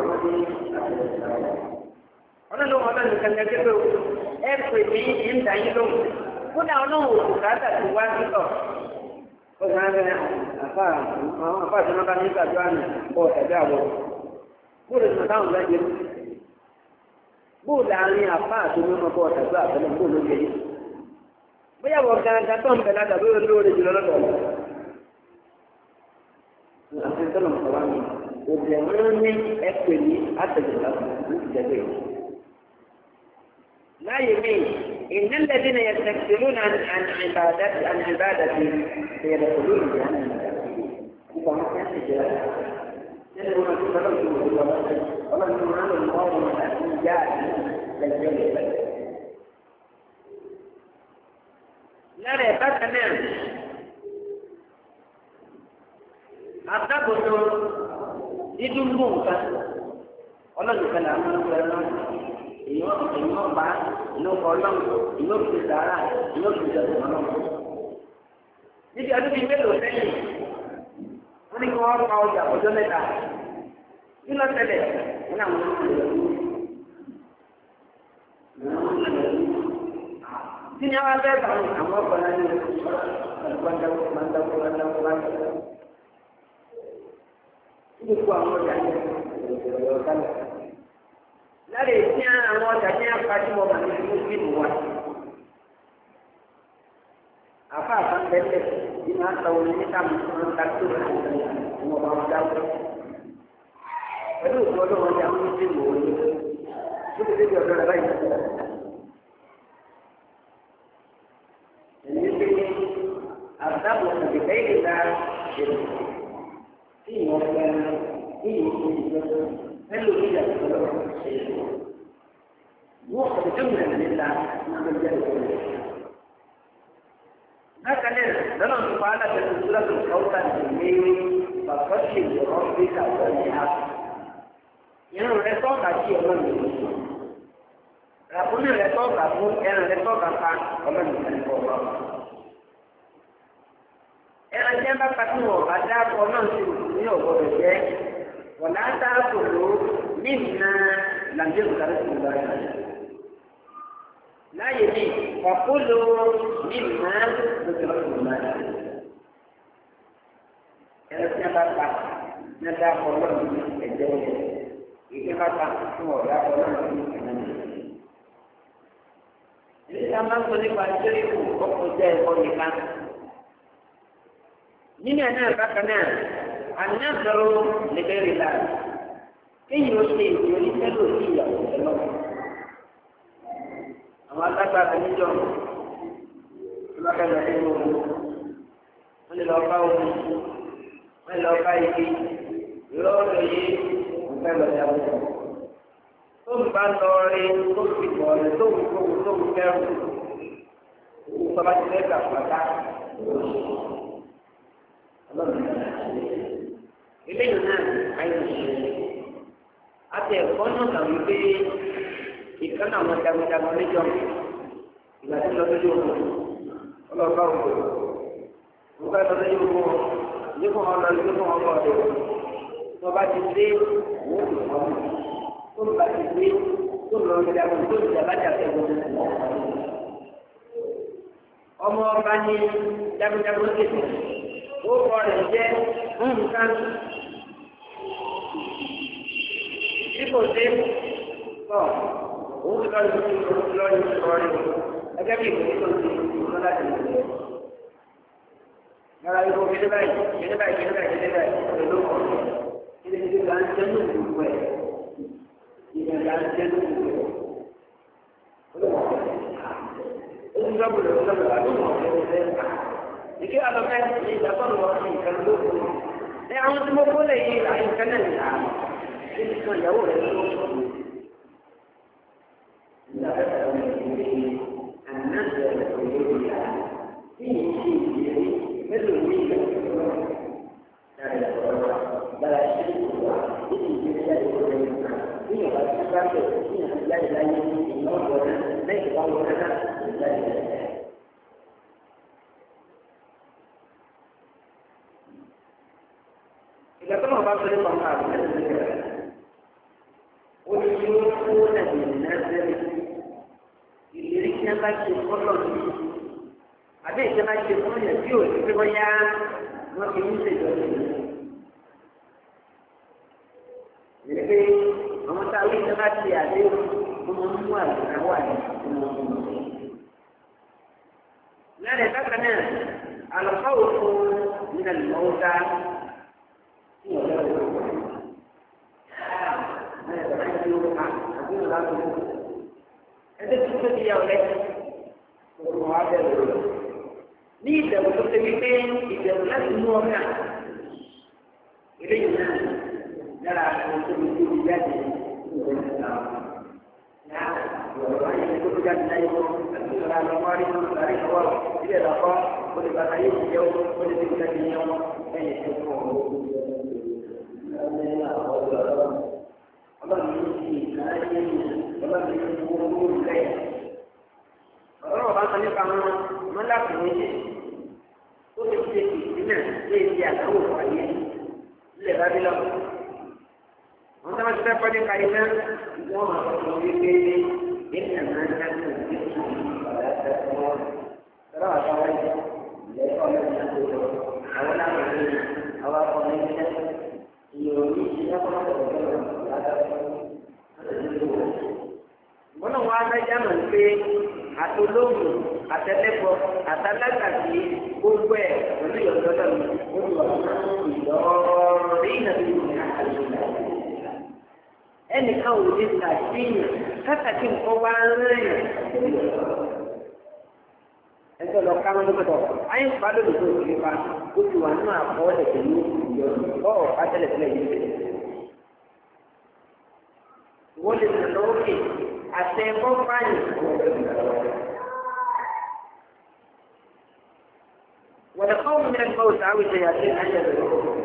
ọlọ́run ọlọ́run kankan kébé o ẹ pè mí ìyíǹda yín lóhùn kódà ọlọ́run òkú káàtà tó wá sílọ̀ ó sì máa ń bẹ àfáà tí wọ́n bá ní ìgbàdúrà nù bọ̀ ẹ̀dá àbọ̀. Bóòlù ní ọ̀táwọn bá jẹ́ bóòlù àárín àpá àti mímọ́ bọ́ ọ̀tàgbà àtẹnum bóòlù ó jẹ́ bóyá wọ́n gángan tó ń bẹ̀ lága bóyá olóore jùlọ lọ́dọ̀ ọ̀la. Àti tọ́lọ̀ ń sọ̀rọ̀ àmì òbí wọn ní ẹ̀pẹ̀ ní àtẹ̀jọba ní ìjẹ́bẹ̀ yìí. Láyé mi, ìní lẹ́dí ni ẹ̀sẹ̀ tìlú náà àni ìbàdà ti ṣẹlẹ̀ pẹ̀lú ìyá náà. Nígbà wọn fẹ́ ṣe jẹ́ nínú wọn tó lọ́wọ́ tó wọ́n lọ́wọ́ ọlọ́run tó máa ń lò ní ọ̀run àti ìyá àti lẹ́gbẹ̀ẹ́ rẹ̀. Lára ẹ̀ bákan náà, àtàkùnso dídúgbò nǹkan ọlọ́run kan náà máa ń fẹ́ lọ́wọ́ èèyàn bá inú kọ ọlọ́run inú fi sàárà inú fi jẹun ọlọ́run. Níbi ọdún bíi mélòó sẹ́yìn wọ́n ní kí wọ́n pa ọjà ọjọ́ mẹ́ta kí ló tẹ̀lé ní àwọn tí ní àwọn abẹ́ bá àwọn ọkọ̀ náà ní gbàndàgbọ́ níbi kú àwọn ọjà ní ọ̀dálẹ̀ lára èsì àwọn ọjà ní apájúmọ̀ bá ní ìlú fíìmù wa àfa àfàǹdẹ́lẹ̀ yìí máa ń ta orin níta mi fún wọn ká tó wọn bá wọn dáwọ́ pẹ̀lú òkú ọdún wọn jà fún fíìmù wọn ní ó ti débi ọ̀dọ́ rẹ̀ báyìí. Èyí pé àbúdábò òkùnkùn ìlà èrò tí ìwọ̀n fẹ́ràn tí ìwọ̀n ìjọ pẹ̀lú ìjà ìjọba wọ́n kọ̀ tó mìíràn níta ní ọjọ́ ìjọba. bákan náà lọ́nà tó pa aláṣẹ tó tó lọ́dún káwọ́tà ní bàbá ṣe ìrọ̀ bí kàwé ní a. irun rẹ tọ́ka sí ọlọ́run ìlú. ràbúnà rẹ tọ́ka fún ẹran rẹ tọ́ka pa ọlọ́run ìlú ọ̀pọ̀. ẹran jẹ́ bá pàtó wọ̀ bá dáàbò náà sí ní ọ̀gbọ́dọ̀ jẹ́ wọ̀lá dáàbò ló ní ìná làǹdí òkúta tó lọ rẹ̀. láyé ní ọ̀pọ̀lọ́ ní ìná lókè lọ́sùn náà. ẹran tí a bá pa ní dáàbò ọlọ́run ẹ̀jẹ̀ rẹ̀ ìdí bá pa fún ọ̀dà ọlọ́run ẹ̀jẹ̀ rẹ̀. ilé ìta máa ń sọ nípa ìṣẹ́ríkù ọkọ̀ jẹ́ ẹ̀kọ́ nìkan. nínú ẹ̀ náà bákan náà ànáàbẹ̀rù lẹ́bẹ̀rẹ̀ la kéyìn ó ṣe ìdí oníṣẹ́lò sí ìyàwó ẹ̀ lọ́wọ́. àwọn alágbára níjọ lọ́kẹ́lọ́ nínú omi wọ́n lè lọ bá omi wọ́n lè lọ bá igi ìrọ́lọ́ yìí nǹkan lọ yàwó. tó ń bá lọ rí tó fi bọ̀ rẹ̀ tó ń kówó tó ń kẹ́rù òkú tó bá ti fẹ́ gbà pátá. eléyìí náà ayé ìṣẹ̀lẹ̀ àti ẹ̀kọ́ náà kà wípé ìkànnì àwọn jagunjagun níjọ ìgbà tí lọ lójú ogun ọlọ́ọ̀bá òkú wọ́n bá lọ lójú ogun ní kò wọ́n lọ sí kò wọ́n bọ̀ ọ̀dọ̀ tó bá ti dé wọ́n kò wọ́n tó bá ti dé tó lọ jagun tó ti alájà tẹ̀wọ́ ọmọ ọba ní jagunjagun tètè ó kọ rẹ̀ jẹ́ nǹkan tí kò dé tọ̀ òun ti lọ́ọ́ yóò sọ̀rọ̀ ẹgbẹ́ bí ìwé tó ti lọ́ láti lè lọ. Yàrá yóò kéde báyìí kéde báyìí kéde báyìí kéde báyìí ọ̀rẹ́ ló kọ̀ kéde kéde là ń jẹ́ lóògùn ìlú ẹ̀ ìyẹn là ń jẹ́ lóògùn ìlú ẹ̀. Ó ti lọ́bùrẹ̀ ó lọ́bùrẹ̀ àdúgbò ọ̀rẹ́ ẹ̀ ìké alọ́fẹ́ ní ìdásọ́nù wọn ní nǹkan lókun ní àwọn tí mo kólé yìí àyè nǹkan náà nìyà níbi kan ìyàwó rẹ̀ ló ń sọ. Ìgbà tó náà bá fẹ́ nípa ọ̀gá àti ẹ̀sìn ìgbà ó ní yóò kó nàìjíríà náà sẹ́yìn ìlérí tí wọ́n bá ṣe fọ́lọ́ ní àbí ìjọba ṣe fún yẹn tí ò ní pé bóyá wọ́n fi ń ṣèjọba ìlú. Ìyẹn pé àwọn táwọn ìjọba ti àdéhùn wọ́n máa ń mú àlùkà wà ní ọmọ ọmọ. Lẹ́yìn bákan náà àlùkò òfin nínú ìmọ̀ọ́ta. Ẹgbẹ́ tí ó ti yà ọ̀lẹ́ ọ̀rọ̀ wa bẹ̀rẹ̀ rẹ̀. Ní ìbẹ̀wò tó ṣe wípé ìbẹ̀wò láti mú ọ̀gá. Eléyìí náà yára àwọn tó ti tóbi jáde ní ìwé ìgbà. Yá ọ̀rọ̀ wáyé tó ti jáde láyé wọn àti ìṣọ̀rọ̀ àlọ́mọ́ rí wọn lárí ìṣọwọ́ ilé ìlọ́kọ́ ó lè bàtà yóò fi jẹ́ ó lè fi jáde ní ọmọ ẹ̀yìn tó kọ̀ ọ́. Ọ̀rọ̀ ọba kan nípa wọn mọ́láàpù méjì tó fi ṣe ìdílé lé di àdáwò wáyé nílẹ̀ Bábílọ̀. Wọ́n sábà ti fẹ́ kọ́ nípa iná wọ́n máa sọ fún wípé ètò náà ń dáná ní ìlú ọ̀dà ẹ̀fọ́ wọn. Sọ̀rọ̀ àtàwọn ilẹ̀ ẹ̀kọ́ mẹ́rin náà tó lọ. Àwọn náà wọlé àwọn akọni iṣẹ́ ìròyìn iṣẹ́ kọ́kọ́ Mọ́nà wọn adájá mọ̀ pé àtolóògùn àtẹlẹ́bọ àtàlágàdì gbogbo ẹ̀ pẹ̀lú ìyọ̀dọ́dọ̀ mi ó ti wà fún ìlọrí ìnàbí ìrìn àkàlùkà. Ẹnìkan ò lè ṣàṣeyàn kátàkì nǹkan wá rìn. Ẹgbẹ́ lọ ká wọn lókè tọ̀, ayé ń pa lónìí tó ti pa, ó ti wà nínú àkọọ́lẹ̀ pẹ̀lú ìyọ̀dọ̀ ọ̀ pátẹ́lẹ̀tẹ́lẹ̀ yìí. Wọ́n lè sọ lókè àtẹ ẹ̀kọ́ báyìí. والخوف من الموت أو الشياطين أن يدركوه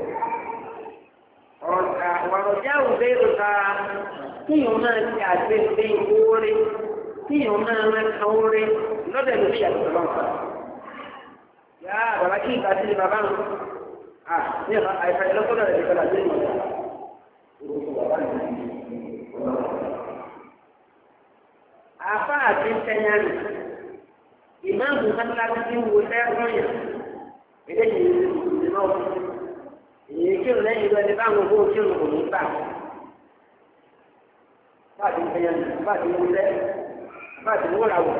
ورجاء غيرك فيهما يعجب في قوري فيهما من حوري لدى النبي صلى الله عليه وسلم يا ولكن قاتل بابان نيغا أي فعل قدر لكلا جنة أفا تنتين إمام مخلق في وسائل إليه الموت يكون لن يبقى لبعضه هو كله بالنسبة بعد البيان بعد الولاء بعد الولاء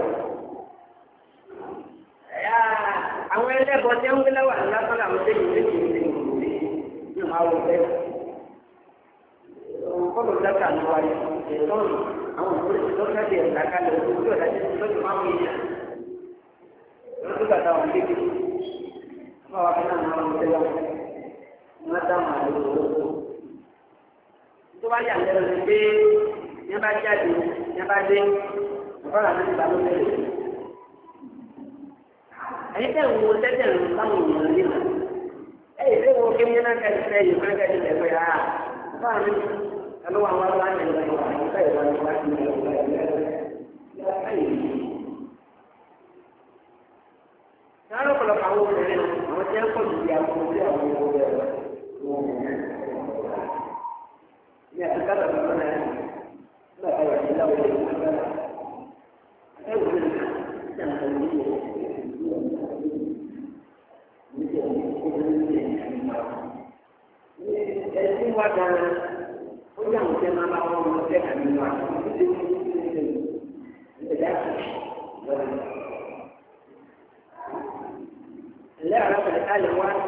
àwọn ẹlẹ́bọ̀ tí ó ń gbé lọ́wọ́ àlásọ́lá àwọn tẹ́lẹ̀ méjì ní àwọn ọ̀rẹ́ kọ́lù dákà ní wáyé ìtọ́nù àwọn òṣèré tó kẹ́lẹ̀ ẹ̀ka kalẹ̀ ojú ọ̀dá tí ó ti máa ń yíyà lọ́dún gbàtà wọn kéde wọ́n wá fún àwọn ọmọ tẹ́lẹ̀ wọ́n dá màá lò ó tó bá yà lẹ́nu ni pé ní bá jáde ní bá dé ọ̀rọ̀ àti ìgbà ló bẹ̀rẹ̀ ẹ̀yin tẹ̀ ń wo tẹ́tẹ̀ ń sáwọn èèyàn nílò ẹ̀yìn tẹ̀ wo kí ní náà kẹ́sì tẹ̀ yìí fún kẹ́sì tẹ̀ pé báyìí ẹlú àwọn ọlọ́wà ní ìgbà ìwà ìgbà ìwà ìgbà ìwà ìgbà ọ̀pọ̀lọpọ̀ àwọn obìnrin àwọn tí wọ́n pọ̀ jù bí àwọn ọmọdé àwọn ọmọdé ní àtúntà lọ́wọ́ náà nígbà tí wọ́n ti láwọn ilé ìwé náà ẹ̀wù ní ìjàmbá ìlú ẹ̀sìn wa gan-an ó yà wọ́n tẹ́ máa bá wọn lọ sí ẹ̀ka nínú àti لا أعرف الحال الواحد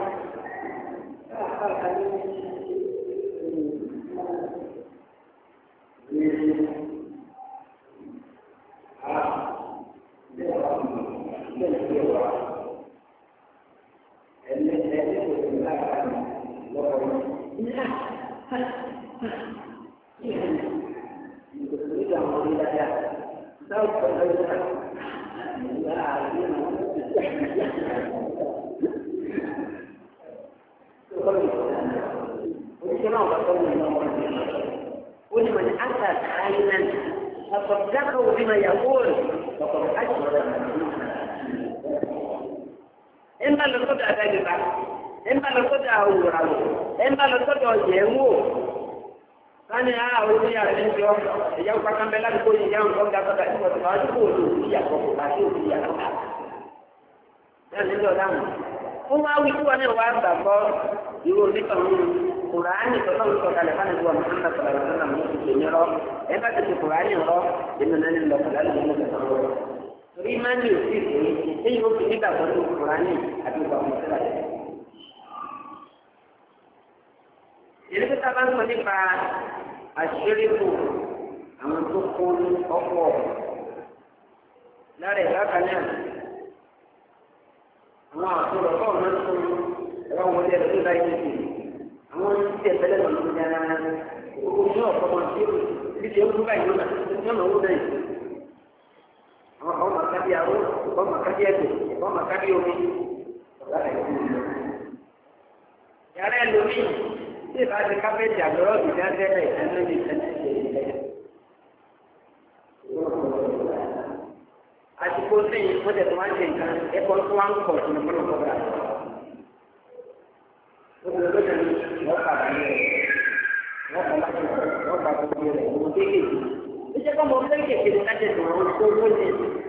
ولمن أتى عينا فصدقه بما يقول فقد أشرك إما لقد أتى إما لقد أوراه إما لقد أجيبه كان أولي يرجو يوم كان بلا كل يوم قد أتى إما تقول يقول يعني لو دام هو أوي كونه وارد يقول لك Kùránì tọ́lọ́ ń sọ̀rọ̀ kalẹ̀ fún ìwà Muhammad sallallahu alaihi wasallam ní ìṣe ní rọ ẹ bá ti fi Kùránì rọ nínú náà ní lọ́kọ̀ láti ní ìṣe rọ. Torí máa ń ní òsì ìṣe èyí ó fi nígbà tó ní Kùránì àti ìwà Muhammad. Ìlú tó sábà ń sọ nípa àṣírí kù àwọn tó kó ní ọ̀pọ̀ lára ìlú àkànní àwọn àtúrọ̀ bọ́ọ̀ máa ń sọ ẹ̀rọ wọlé ẹ̀rọ tó láyé nìyí. Àwọn tí ẹ bẹ̀rẹ̀ lọ́dún ní ara owó ní ọ̀pọ̀ wọn tí ó ti ń bá ìlú náà ní ọ̀nà owó náà yìí. Àwọn ọmọ àkábí àrò, ọmọ àkábí ẹ̀dùn, ọmọ àkábí omi. Yàrá ẹlòmíì tí ìbá ti kápẹ́tì àgbọ̀rọ̀ ìdá tẹ́lẹ̀ ìdáná ní ìtẹ́lẹ̀. Àsìkò sẹ́yìn wọ́n tẹ̀ tó wá ń ṣe nǹkan ẹ̀kọ́ tó wá ń pọ̀ sí ọ̀pọ̀lọpọ̀ wọ́n padà ní ẹ̀ wọ́n padà ní ẹ̀ wọ́n padà ní ẹ̀ wọ́n kéékèèké. Ó jẹ́ kọ́ mọ kéékèèké ní ká tẹ̀sán àwọn owó ní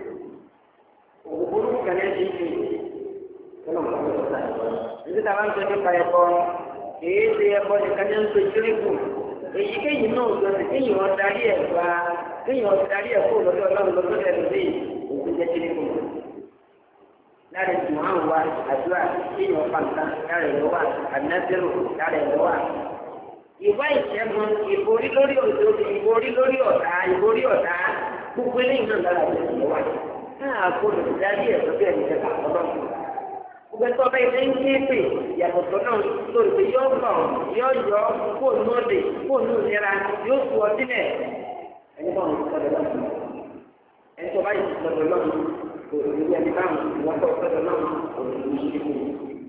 òwúrú kẹ́lẹ́ ní ìlú kọ́nà mọ́ ọ̀sán. Níbi tá a bá ń sọ nípa ẹ̀kọ́ èyí ṣe ẹ̀kọ́ nìkan ní ń pè síríkù. Èyíkéyìí náà lọ sí kéyìn wọn darí ẹ̀ gba kéyìn wọn darí ẹ̀ kó lọ́dọ̀ ọlọ́run lọ́dọ̀ ẹ̀rọ bíi òkú jẹ́ síríkù. Lára ìtumọ̀ àwọn wa àdúrà kéyìn wọn pàǹtà lára ìlú wa àdínásẹ́rù lára ìlú wa. Ìwá ìṣẹ́gun ìborí lórí òdo ìborí lórí ọ̀tá ìborí ọ̀tá gbogbo eléyìí náà lára ìlú wa. Káà kó lè darí ẹ̀ lọ́dọ̀ ẹ̀rọ ìjọba ọlọ́run. Gbogbo ẹ̀tọ́ bẹ́ẹ̀ ṣe ń ké pè yàtọ̀tọ̀ náà lórí pé yóò gbọ̀ yóò yọ fóònù òde fóònù ìlera yóò tu ọ sílẹ̀. Ẹni bá wọn sọ̀rọ̀ lọ́wọ́ ẹni tó bá yìí sọ̀rọ̀ lọ́wọ́ òṣèlú ẹni báwọn ìwọ́n tó sọ̀rọ̀ lọ́wọ́ òṣèlú yìí.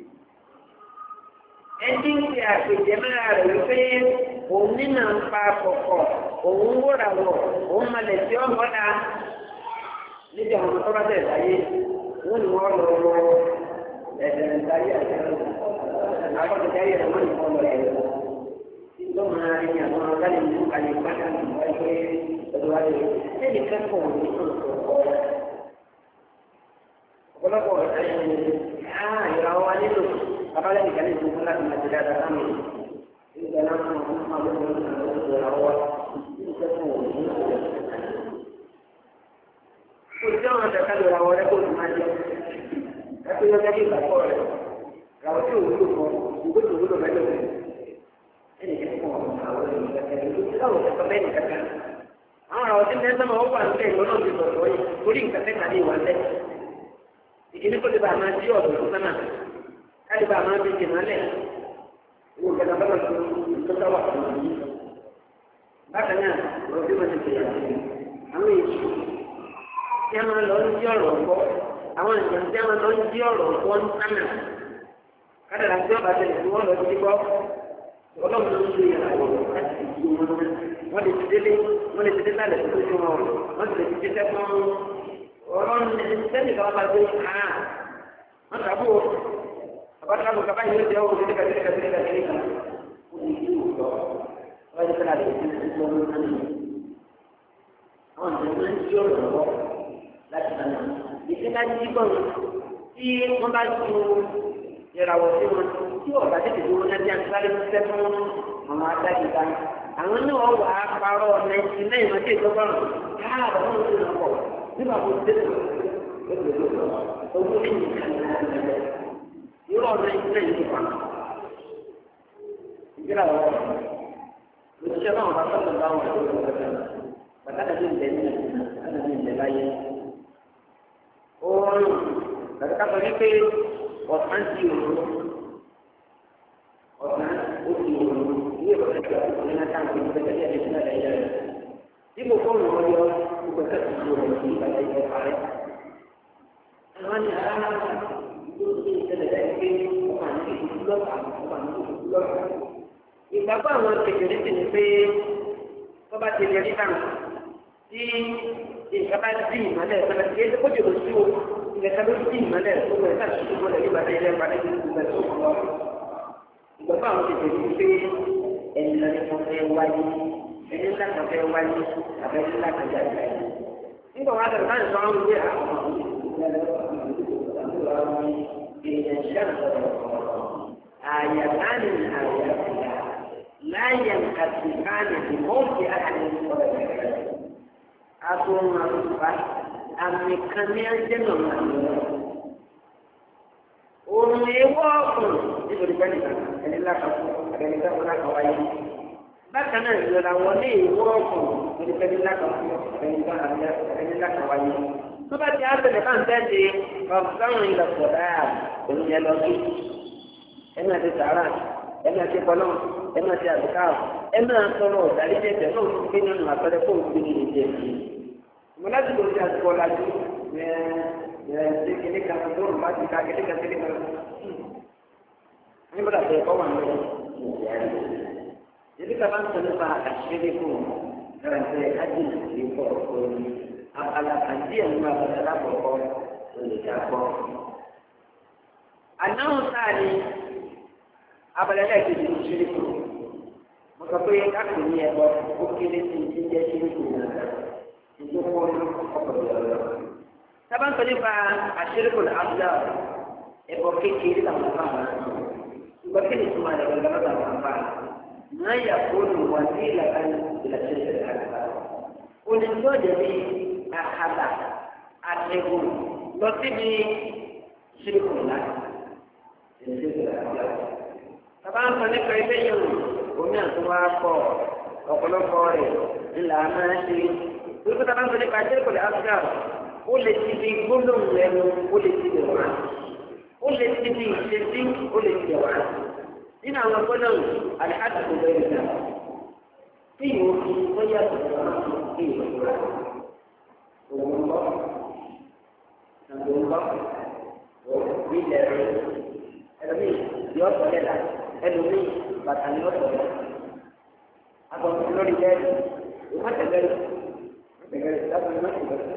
ẹni tí àpèjẹ mẹ́ra rẹ̀ wípé òun nínà ń pa kọ̀kọ̀ òun wúra wọ̀ òun malẹ̀ tí ó mọ́ta níbi àwọn tó bá tẹ̀ láyé wọ́n ní wọ́n lọ wọ ẹ̀sẹ̀ ìdáyé àti àkọ́kọ̀tà ayé rẹ̀ wọ́n ní wọ́n lọ ẹ̀rọ tó máa rí àwọn ọ̀gáyé ní àyè pátá ní ẹgbẹ́ ẹ̀rọ ayé ẹ̀ẹ́dì kẹ́kọ̀ọ́ ní ọ̀pọ̀lọpọ̀ ìràwọ̀ wa nílò abálẹ̀ nìkan ní ìdúró láti máa ti dáadáa sáwọn ìgbà náà fún ọmọ ọmọ ọmọ ìràwọ̀ wa ní kẹ́kọ̀ọ́ ní kò sí àwọn àtàkà lè ràwọ̀ rẹ kó o ti máa jẹ ẹgbẹ́ yọjọ́ bí ìgbàgbọ́ rẹ ràwọ̀ tí òun lò kọ́ ìgbésò wúlò mẹ́lẹ̀ rẹ ẹnì kẹ́kọ̀ọ́ àwọn ràwọ̀ tí mẹ́sàn-án máa wà nílẹ̀ ìlọ́nà ti sọ̀rọ̀ yìí torí nǹkan mẹ́ta ní ìwà lẹ́ ìdílé kó lè bá a máa jí ọ̀dọ̀ tó sánà ká lè bá a máa fi jì mọ́lẹ̀ owó ìjọba bá lọ́sọ̀ tó sáwà fún mi. bákan náà ọ̀rọ̀ bí wọ́n ti tẹ̀lé àwọn èyí tí a máa lọ ń jí ọ̀rọ̀ ọ̀pọ̀ àwọn ìjọba tí a máa lọ ń jí ọ̀rọ̀ ọ̀pọ̀ ń sánà kádàrà tí ọba tẹ̀lé tí wọ́n lọ sí gbọ́ ọlọ́run ló ń ṣe ìràwọ̀ láti fi ju wọn wọ́n lè ti délé wọ́n lè ti dé sálẹ̀ tó tó wọn wọ́n ti lè ti dé sẹ́kọ̀ọ́ ọlọ́run sẹ́ni kan bá gbé wọ́n tàbí o àbátàbí kaba yìí ló jẹ́ owó kékeré kékeré kékeré kan ó ní ìlú lọ wọ́n ti sẹ́ni àti ìdílé tó ń lọ nínú àwọn ìdílé ń jí ọ̀rọ̀ lọ láti sànà ìdílé náà jí gbọ̀n tí wọ́n bá ju ìràwọ̀ sí wọn tí ọ̀gá tètè dúró náà bí a ti sáré fẹ́ fún àwọn adájú bá àwọn náà wà á parọ́ náìtì náà ìmọ̀ tí ìjọba rẹ̀ káàbọ̀ wọn ló ń pọ̀ nígbà tó dé owó ní ìkànnì irú ọ̀nà ìpínlẹ̀ yìí wà. ìgbéra wọn òṣìṣẹ́ náà bá sọ̀rọ̀ bá wọn lórí ọ̀gá bàtà tó ń bẹ̀ ní ìlẹ̀ láyé. oorun bàtà ká sọ wípé ọ̀sán ti òru ọ̀sán ó ti òru ilé ìwọ̀n ẹ̀jẹ̀ ọ̀sán náà táwọn ìgbésẹ̀ tẹ̀lé ẹ̀jẹ̀ náà lẹ́yìn rẹ̀. dípò fóònù wọn yọ ìgbésẹ̀ tó ti òru sí ìbàdàn ìjọba parẹ́. àwọn ni ara tó ti ìṣẹ̀lẹ̀ lẹ́yìn pé ọkàn ní ìdúró lọ́pàá ọkàn ní ìdúró lọ́pàá. ìgbàgbọ́ àwọn kékeré sì ni pé tó bá ti lè rí náà tí ìjọba dín ìmọ̀lẹ̀ ìpínlẹ̀ kí ẹ kó jòló sí o ìgbẹ̀ta ló dín ìmọ̀lẹ̀ tó wẹ̀ ká ṣùgbọ́n mọ̀lẹ̀ yóò bá dé ilé ẹ̀ka lẹ́yìn ìgbà tó kọ̀ lọ. ìgbàgbọ́ àwọn kékeré ni pé ẹni lọ ní wọn fẹ́ wáyé ẹni ńlá kan fẹ́ wáyé àbẹ́ni ńlá kan jáde. nígbà wọn àtàlù láti sọ àwọn ìwé àwọn آيتان من آيات الله لا ينقسمان بموت أحد أقول معروفة أمي كمية جنوة òun ewu ọkùn nítorí pẹ́ẹ́lí ẹni lákàtún ẹni lákàtún lákàtún wáyé bákan náà ìlera wọlé ewu ọkùn nítorí pẹ́ẹ́lí lákàtún ẹni lákàtún wáyé tó bá ti àbẹ̀lẹ̀ bá ń tẹ́lẹ̀ ọ̀sán ìlọ̀pọ̀ dáa òun yẹn lọ sí ẹni àti sàárà ẹni àti bọ́lọ́ ẹni àti àbíká ẹni àtọ́rọ̀ ọ̀dàrí tẹ̀tẹ̀ náà ń gbé nínú àpẹẹrẹ fún òun gbé ní ìjẹ́ ìmọ̀lájú ló ti àtúkọ̀ lájú ṣe kìíní kan tó rùn bá ti ká kìíní kan kìíní kan nígbà tó ẹ̀kọ́ wà nínú ìdí ká bá ń sọ nípa àṣírí fún ẹ̀rẹ̀ǹtẹ̀ ájìnà sí pọ̀ òní abala àti ẹ̀mú abala lápapọ̀ olùdàpọ̀. àdáhùn sáà ni abala lẹ́ẹ̀kejì ní ṣírí fún mo sọ pé káàkiri ní ẹ̀kọ́ ó kéré sí ti jẹ́ ṣírí fún ìlànà ìdókòwò ọkọ̀ ìlọ́lọ́. sábà ń sọ nípa àṣírìkùn àbúlá ẹ̀bọ̀ kékeré làwọn bá wọn ìgbà kí ni túmọ̀ rẹ̀ gbẹ̀gbẹ̀ làwọn bá náà yà fóònù wà ní ìlànà ìlàṣẹ̀ṣẹ̀ àgbà onídọ́jẹ̀ bí àkàlà àtẹ̀gùn lọ síbi ṣírìkùn láti sábà ń sọ nípa ilé yìí omi àtúwá pọ̀ ọ̀pọ̀lọpọ̀ rẹ̀ ńlá máa ń ṣe wípé sábà ń sọ nípa àṣírìkùn àbúlá ó lè ti di gbólóhùn ẹnu ó lè ti lè wá ó lè ti di ìṣesí ó lè ti lè wá nínú àwọn gbólóhùn àdìhàdìkò lórí ìgbà tí ìwọ fi wọ́n yàtọ̀ sí ìwọ ìwọ òun ń bọ̀ àgbò ń bọ̀ òun ilẹ̀ rẹ̀ ẹ̀rọ̀mí yọ ọ̀tọ̀ lẹ́la ẹlòmíì bàtà ní ọ̀tọ̀ rẹ̀ agbọ̀n lórí bẹ́ẹ̀ni ìmọ̀tẹ̀lẹ́rẹ̀ ìmọ̀tẹ̀lẹ́rẹ̀ lábẹ́ ìmọ̀tẹ̀lẹ́rẹ̀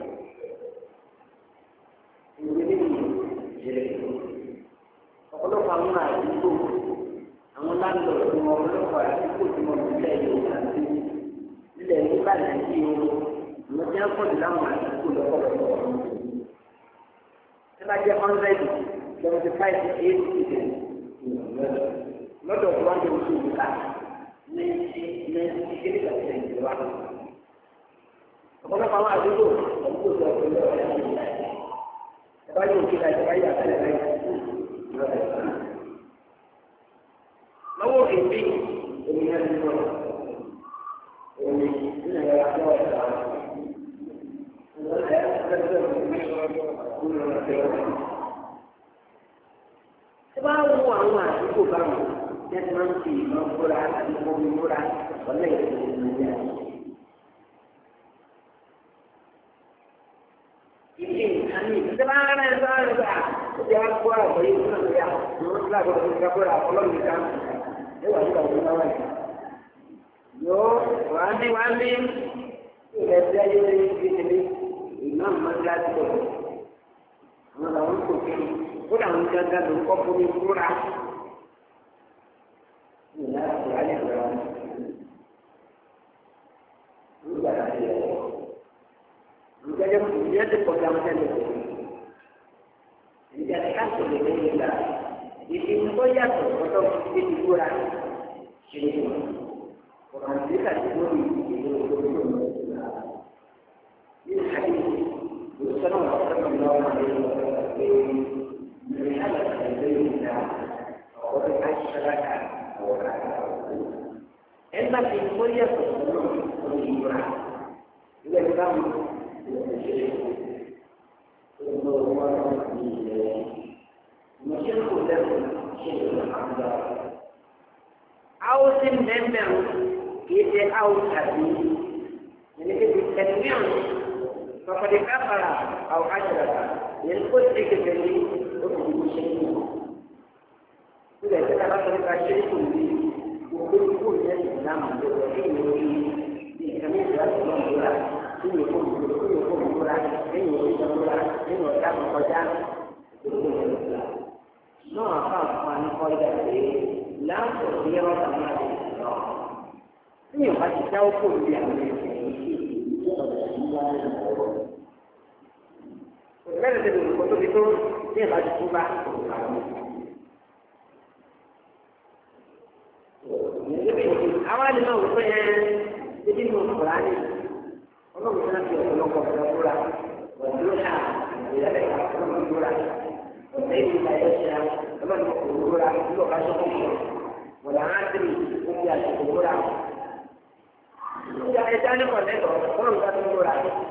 ìwé nínú ìṣẹ̀lẹ̀ ọ̀pọ̀lọpọ̀ àwọn àdúgbò àwọn láńlọ́ọ̀dù wọn ọ̀pọ̀lọpọ̀ àdúgbò tí wọ́n fi lẹ̀ yóò kà sí ilẹ̀ nígbà nàìjíríà àwọn tí wọ́n pọ̀ jù láwọn àdúgbò lọ́pọ̀lọpọ̀ ẹ bá jẹ́ 175 lọ́dọ̀ tó wá ń lọ sí ìlúkà ní ìkéde kàtẹ́ ìjọba. ọ̀pọ̀lọpọ̀ àwọn àdúgbò ọ̀dúgbò tó ọ̀pọ̀ lọ́wọ́ ẹ̀ ẹ bá yóò kí láti báyìí àtẹ́lẹ̀ láyé lọ́wọ́ òkè bí ènìyàn ti lọ òní nínú ẹ̀rọ àjọ ọ̀dà ẹ bá wo àwọn àdúgbò báwọn ní ẹni máa ń fi ìmọ̀ fúra àti omi fúra ọ̀lẹ́ ìṣẹ̀lẹ̀ nàìjíríà. ìdí ìkànnì ìjọba ara ẹ̀ bá rẹ̀ bá ó ti á kó àgbọ̀ yìí fún àwọn ìyá ìwọ́n ti lágbọ́dọ̀ fún ìkápẹ́rẹ́ àfọlọ́mù ìka ẹ wà nígbà tó náwó ẹ̀. yóò wá ní ilẹ̀ tí ayé rẹ̀ ń fi nílé ìmọ̀ mọ́tíláṣí bọ̀ àwọn làwọn kò kí ó dàwọn gángan ló ń kọ́ fún mi fúra. Nígbà tí a lè rà nígbà tí a lè rà nígbà tí a ti kọjá wọn tẹ́lẹ̀ nígbà tí a kò lè lè gbà ìdí tó yàtọ̀ lọ́dọ̀ fi ti kúra ṣe é ọ̀rọ̀ àti ìkàtí lórí ìdílé olóògbé ní ìhàlẹ́ ìṣẹ́nà ọ̀sán lọ́wọ́ من هذا البيت وقد أشرك إما في كل يوم إذا كان مشرك له شيء الحمد أو سنبه كيف أو حديث يعني كيف التنويع فقد كفر أو أشرك ينقص كذلك إذا كان هذا الشيء وكل الناس نعم بكمية الأمور ما أخاف عن قلبه لا تغير الله ní ọba ti dáwọ́ kó lórí àwọn ìbẹ̀rẹ̀ tẹ̀lé olùkọ́ tó fi tó ní ẹ̀bá ti tún bá àwọn àdìmọ̀ òwúrọ̀ yẹn ebi ní òkúra ní ọlọ́run náà fi ọ̀pọ̀lọpọ̀ ọ̀pọ̀ fúra ọ̀dúró náà ìyàlẹ̀ ọlọ́run fúra ọ̀sẹ̀ yìí ìgbà yẹn ṣe ọlọ́run fúra ní ọ̀ká sọ́kọ̀ wọ̀lá á tẹ̀lé omi àti fúra ìjà ẹja ní kọ̀ọ̀lẹ́tọ̀ ọlọ́run ká tó fúra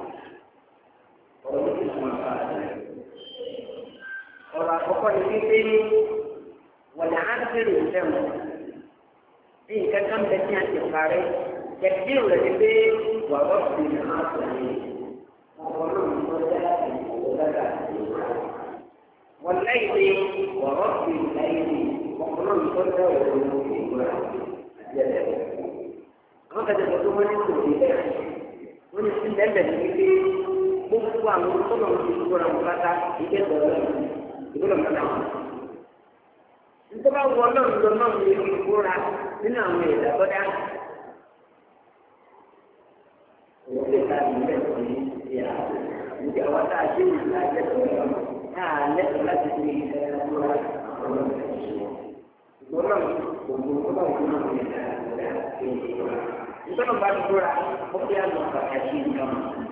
ọ̀rọ̀ àkọ́kọ́ ni wípé wọ̀lá á tẹ̀lé ìfẹ́mu ní nǹkan kan bẹ tí a ti parí kẹ̀kẹ́ rẹ̀ ti pé wà lọ́sùn ní àpòlẹ́ ọ̀pọ̀lọpọ̀ ìgbọ́dá ìgbọ́dá wọ́n lẹ́yìn wà lọ́sùn lẹ́yìn ọ̀pọ̀lọpọ̀ ìgbọ́dá ìgbọ́dá àti ẹ̀rẹ́. àwọn kẹ̀kẹ́ tó wọ́n ní kò ní bẹ́ẹ̀ wọ́n ní sí lẹ́bẹ̀ ní wípé gbogbo àwọn tọ́lọ̀ ti gbọ́dọ̀ wọn pátá ìgbọ́dọ̀ mọ́ta wọn. nítorí àwọn ọlọ́run lọ náà ní ìgbóra nínú àwọn èdè àbọ̀dá. òun lè ta ìlú ẹ̀kọ́ ní ìyá níbi àwọn tá a ṣe ní ìlú àjẹsọ̀ náà lẹ́tọ̀ọ́ láti fi ìgbóra àwọn ọlọ́run ìgbóra ògùn ọlọ́run náà ní ìlú àjẹsọ̀ nítorí bá ti gbóra ó fi àlọ́ pàtàkì nǹkan.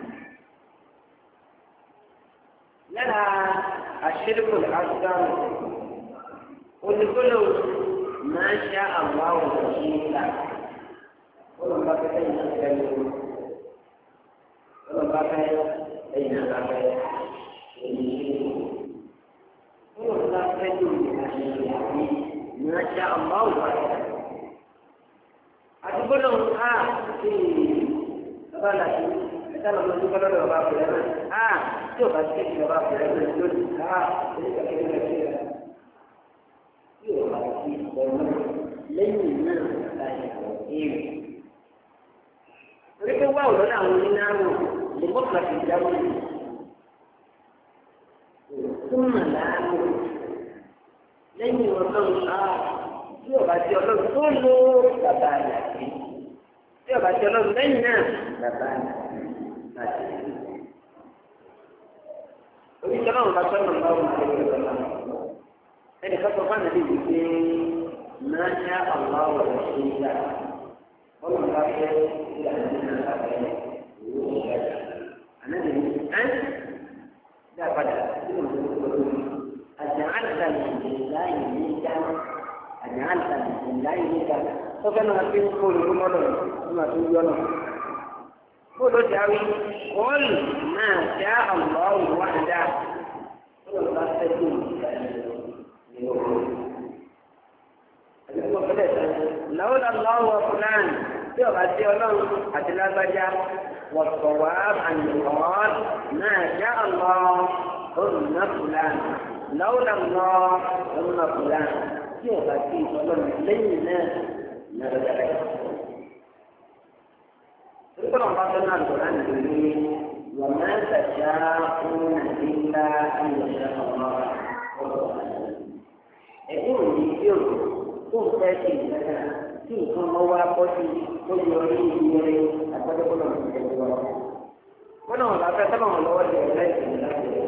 lára àṣírìkò àṣìdáwò olùkọ́lò máa ń ṣá àwọn àwòrán yìí ńlá olùkọ́ fẹ́ ẹ̀yìn náà fẹ́ lóru olùkọ́ fẹ́ ẹ̀yìn náà fẹ́ ẹ̀yìn lóru olùkọ́ fẹ́ lóru àṣeyàwó máa ń ṣá àwọn àwòrán àdúgbòlò a ti bàbá làtí ẹ̀ka lọ́dún tó kọ́lọ́ lọ́ba pẹ̀lẹ́ náà a tí ò bá ti kéde lọ́ba pẹ̀lẹ́ náà lónìí a èyí kàkéde náà ṣe é. Yóò máa fi ọ̀nà lẹ́yìn náà bàbá ìyàwó èrè. Torí pé wáwò lọ́dọ̀ àwọn onínáwó lè mọ́kànlá ti jáwé yìí. Túmọ̀ láàbò lẹ́yìn ọlọ́run tí ọba tí ọlọ́run tó lò bàbá ìyàwó tí ọba tí ọlọ́run lẹ́yìn náà bàbá ìyàwó láti rí. Oníṣẹ́ náà bá sọ́nà báwọn àgbẹ̀ ọ̀la. Ẹnì kan sọ fún àná lè wí pé máa ń yá àwọn ọ̀rọ̀ ṣe ń yá. Ọlọ́run bá fẹ́ ìyá àti ìyá àgbẹ̀ ìwé ìgbàjà. Àná lè ní ẹ́ dá padà sínú ìgbàgbọ́ lórí. Àjàǹtà ìláyè ní ìjà. Àjàǹtà ìláyè ní ìjà. Ó fẹ́ máa fi ń kó ìlú mọ́lọ̀ ó máa fi ń yọ náà. Bó ló darí kọ́ọ̀lù náà já àwọn ọ̀rọ̀ wá dá. Ọlọ́run bá fẹ́ tó ìgbàjà ní òkú. لولا الله وفلان يغطي الله حتى بجا والصواب أن يقال ما شاء الله ثم فلان لولا الله ثم فلان يغطي الله لينا نرجع يقول الله سبحانه القرآن الكريم وما تشاءون إلا أن يشاء الله يقول tó ń fẹ́ ṣe ìgbàgbà tí nǹkan ọmọ wa bọ́ sí ó yọ orí ìyẹrẹ àgbàdébọ́lọ̀ ní ìjọba wa. wọ́n náà bá fẹ́ sábà wọn lọ́wọ́ di ọ̀rẹ́ ìṣẹ̀lẹ̀ láti rẹ̀.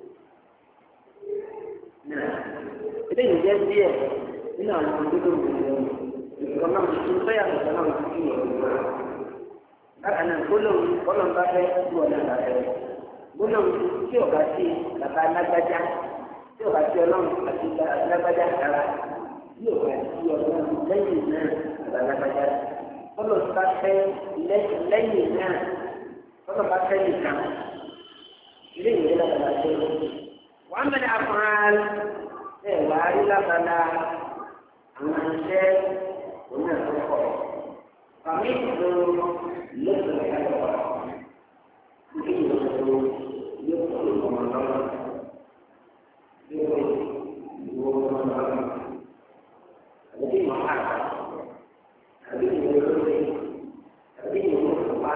ilé yìí jẹ́ díẹ̀ nínú àwọn ọmọdé tó ń bẹ̀rẹ̀ ìgbà náà tuntun sọ́yà nìkan náà ti fi ìyẹ̀wò. bákan náà gbólóhùn bọ́lọ̀ ń bá fẹ́ ju ọ̀nà àbàfẹ́. gbólóhùn tí ọ̀gá sí bàbá alágbájá tí ọ̀gá sí ọlọ́run àti alágbájá kára. Yóò wá sí ọdún lẹ́yìn náà àgbàlagbàjá. Bọ́lá bá fẹ́ lẹ́yìn náà bọ́lá bá fẹ́ nìkan. Ilé ìwé lábàlá tó lọ. Wọ́n mẹ́rin àfọ̀hán ẹ̀ wá rí lábàlá àwọn iṣẹ́ òun àtọ́kọ̀. Fàmí ìlú lóṣù ìyàtọ̀. Ilé ìwé lọ́wọ́ yóò tó ìwọ̀n lọ́wọ́. Yóò ìwọ̀n lọ́wọ́. Jadi mahal, tapi ini tapi ini tempat.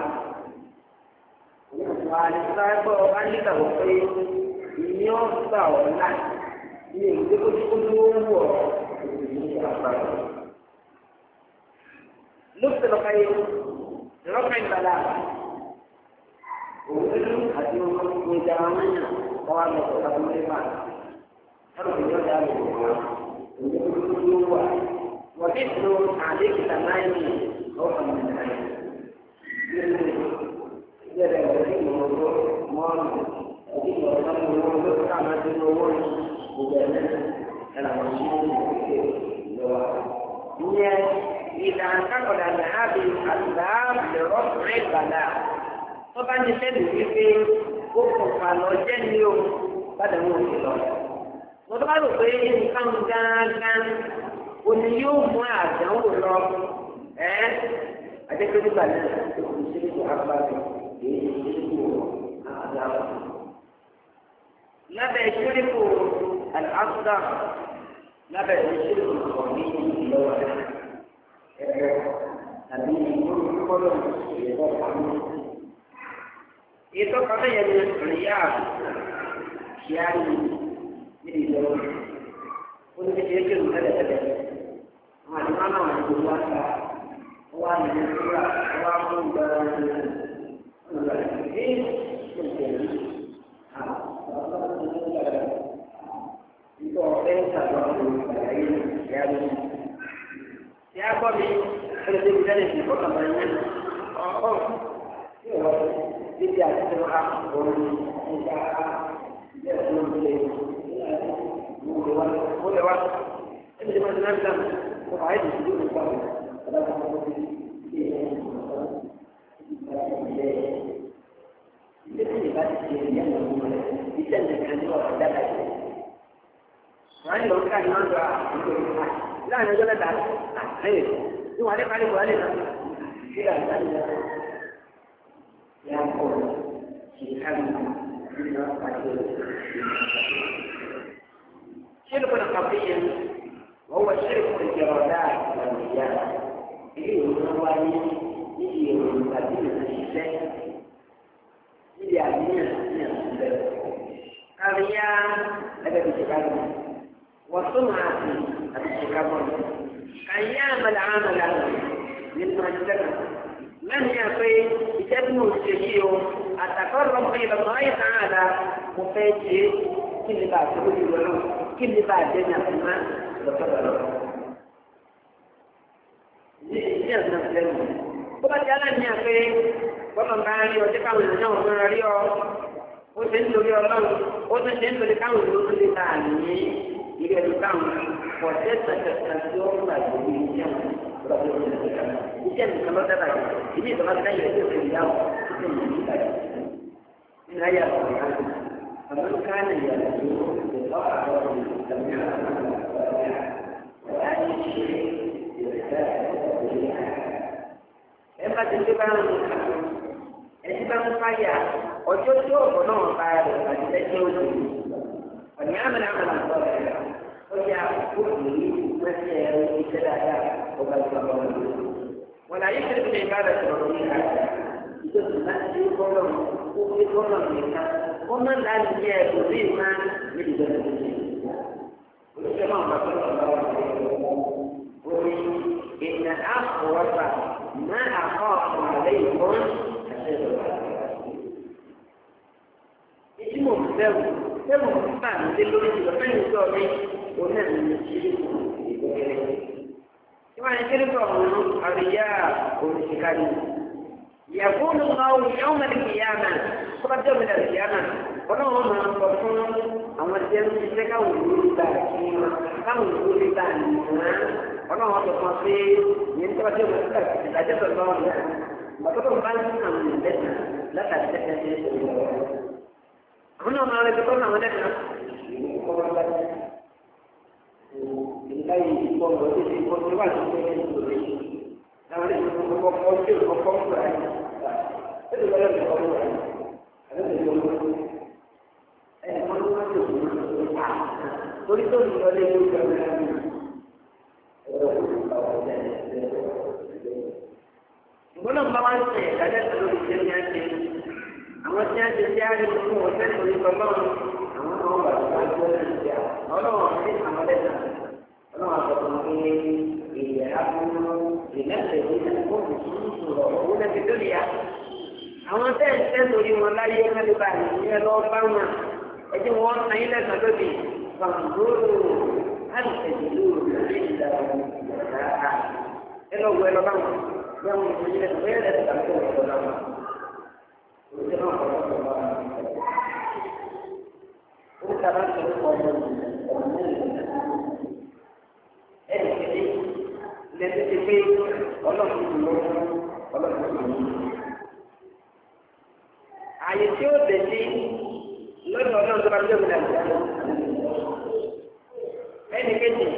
Saya orang kita boleh ini orang lah. Ini itu dulu. Ini apa? Lupa lokai balas. Untuk hati orang menjalannya, orang orang mereka harus menjaga ومثل عليك ثماني خوفا من العين يرى الذين موضوع مال الذين موضوع كما تنور مجانا على مسيح إذا انتقل عن هذه الأسباب لرفع البلاء طبعا يسمى في كفر قالوا جنيو بدأ موضوع wọ́n tó bá rò pé nǹkan gángan òní yóò mú àdánwò lọ adékèké nígbà náà ìṣèlú àgbàdo èyí ìṣèlú àdáwò. lábẹ́ ìṣèlú àlàáfíà lábẹ́ ìṣèlú ìkọ̀ọ̀ní ìlọ́wọ́ tàbí ìmúlùmọ́lọ́ ìṣèlú àmì. ètò kan yẹn ní ìrìyà kíá yìí. Jadi jauh. Untuk itu ada. Mana yang berkuasa, orang yang kuat, orang muda, ini menjadi. Itu orang yang lain yang siapa ni? Kalau dia di kota banyak. Dia orang dia boleh buat. Ini macam mana? Kau ada di sini buat. Ada apa? Ini baca yang mana? Bisa dengan dua data. Mana orang kan mana? Lah, nak jalan dah. Hei, tu ada kali buat ni. Tidak ada. Yang pun, siapa kita pada شرب القضية وهو شرك الجرادات والرياء إليه هو يجي المقدمة الشيء يجي علينا الرياء هذا بالشكاية والسمعة بالشكاية أيام العمل للمجتمع من يقي يتبنوا الشيء أتقرب إلى الله تعالى مفيد كل بعد كل بعد دنيا كمان bó bá ti aláàní àpé bọ́lá ń bá rí ọ tí káwọn èèyàn náà máa rí ọ ó ṣe ń torí ọlọ́run ó tún ṣe ń torí káwọn èèyàn tó lè ta àní ilé ẹ̀rọ káwọn pọ̀ tẹ́tẹ̀tẹ̀tẹ̀ tí ó ń gbà lórí iṣẹ́ iṣẹ́ nìkan ló dábàá yìí ìdí ìtọ́lá ti dáyẹ̀ ẹ̀jẹ̀ òfin ìyáwó iṣẹ́ nìkan ló dábàá nínú ayé àwọn ọ̀gá àmọ́ káàní ìyàlẹ̀ tó lọ́ àwọn ẹ bá ti gbé bá ń ẹtí bá ń fàyà ọjọ́ tí ọ̀pọ̀ náà bá rẹ̀ àti ẹjẹ́ òjò ọ̀nì àmàlà àgbọ̀ rẹ̀ ó yà òkú yìí wọ́n ti ẹ̀rọ iṣẹ́ dáadáa ọba ìgbàgbọ́ wọn. wọn àyè ṣe fi lè bá rẹ̀ sọ̀rọ̀ ní ìlà ìjọba láti ṣe bọ́lọ̀ ó fi bọ́lọ̀ nìkan wọ́n máa ń láti jẹ́ ẹ̀rọ ní ìmá níbi ìjọba olùsẹ́ náà bá tó lọ́wọ́ إن أخوف ما أخاف عليكم ìdí mò ń bẹ̀rù bẹ́ẹ̀ mò ń bá mi dé lórí ìlú fẹ́yìn tó mi òun náà ní ìṣírí ìgbẹ́rẹ́. ìwà ìṣírí tó ọ̀hún àríyá olùsìkárí. ìyàwó ló máa wù yàwó mẹ́rin kìyàmà tó bá jẹ́ òmìnira kìyàmà ọlọ́run máa ń sọ fún àwọn tí wọ́n ti ṣe káwọn olórí gbà kí wọn káwọn olórí gbà nìyẹn. ọlọ́run ọ̀dọ̀ kan pé yẹn tó bá jẹ́ òun sílẹ̀ ìdájọ́ tó lọ́wọ́ rẹ̀ mọ̀tọ́tọ̀ bá ń sún àwọn ìlẹ́sìn látàrí tẹ́tẹ́ ní ìṣòro rẹ̀. àwọn náà máa rẹ̀ tó tọ́lá àwọn lẹ́sìn náà. ìláyé ìfọ̀ ọ̀rọ̀ tó ti kọ́ tó wà tó tó ní ìṣòro rẹ̀. láwọn ilé ìṣòro kọ́kọ́ tí ò kọ́kọ́ ń gbà yìí. ó ti lọ́yọ̀ ní ọmọ rẹ̀. torí tó ń lọ lé lórí ọ̀rẹ́ rẹ̀. ìgbọ́nà bá wá ń ṣe ìdájọ́ ìṣòro ìṣẹ́ ní àṣẹ àwọn tí wọ́n ti ṣe àárín fún wọn sẹ́ni orí ọlọ́run àwọn náà wà lọ́wọ́ ẹgbẹ́ náà ṣe ọlọ́run ní àwọn lẹ́sà ọlọ́run àkọ́kọ́ pé ìyẹ̀rá fún ìlẹ́sẹ̀ ìlẹ́sẹ̀ fún ìṣòro owó lẹ́sẹ̀ tó lè yá àwọn tẹ́ ń tẹ́ lórí wọn láyé mẹ́lẹ́bà ìyẹn lọ bá wọn ẹjẹ́ wọn náà yín lẹ́sàn lóde gbàngbóró àlùfẹ̀dìlú ẹ lọ wọ ẹ lọ bá wọn bí wọn kò yẹ kó yẹ lẹsẹ àti ọ̀rọ̀ náà wọn òṣèlú náà kọ́ ọ̀rọ̀ náà ó sábà ń sọ ọ̀rọ̀ ẹnì kejì lẹ́sẹ̀ ti pé ọlọ́run ti lọ ọlọ́run ti lọ. àyè tí ó dé sí lọ́dọ̀ ọlọ́run tó bá dé òun náà ẹnì kejì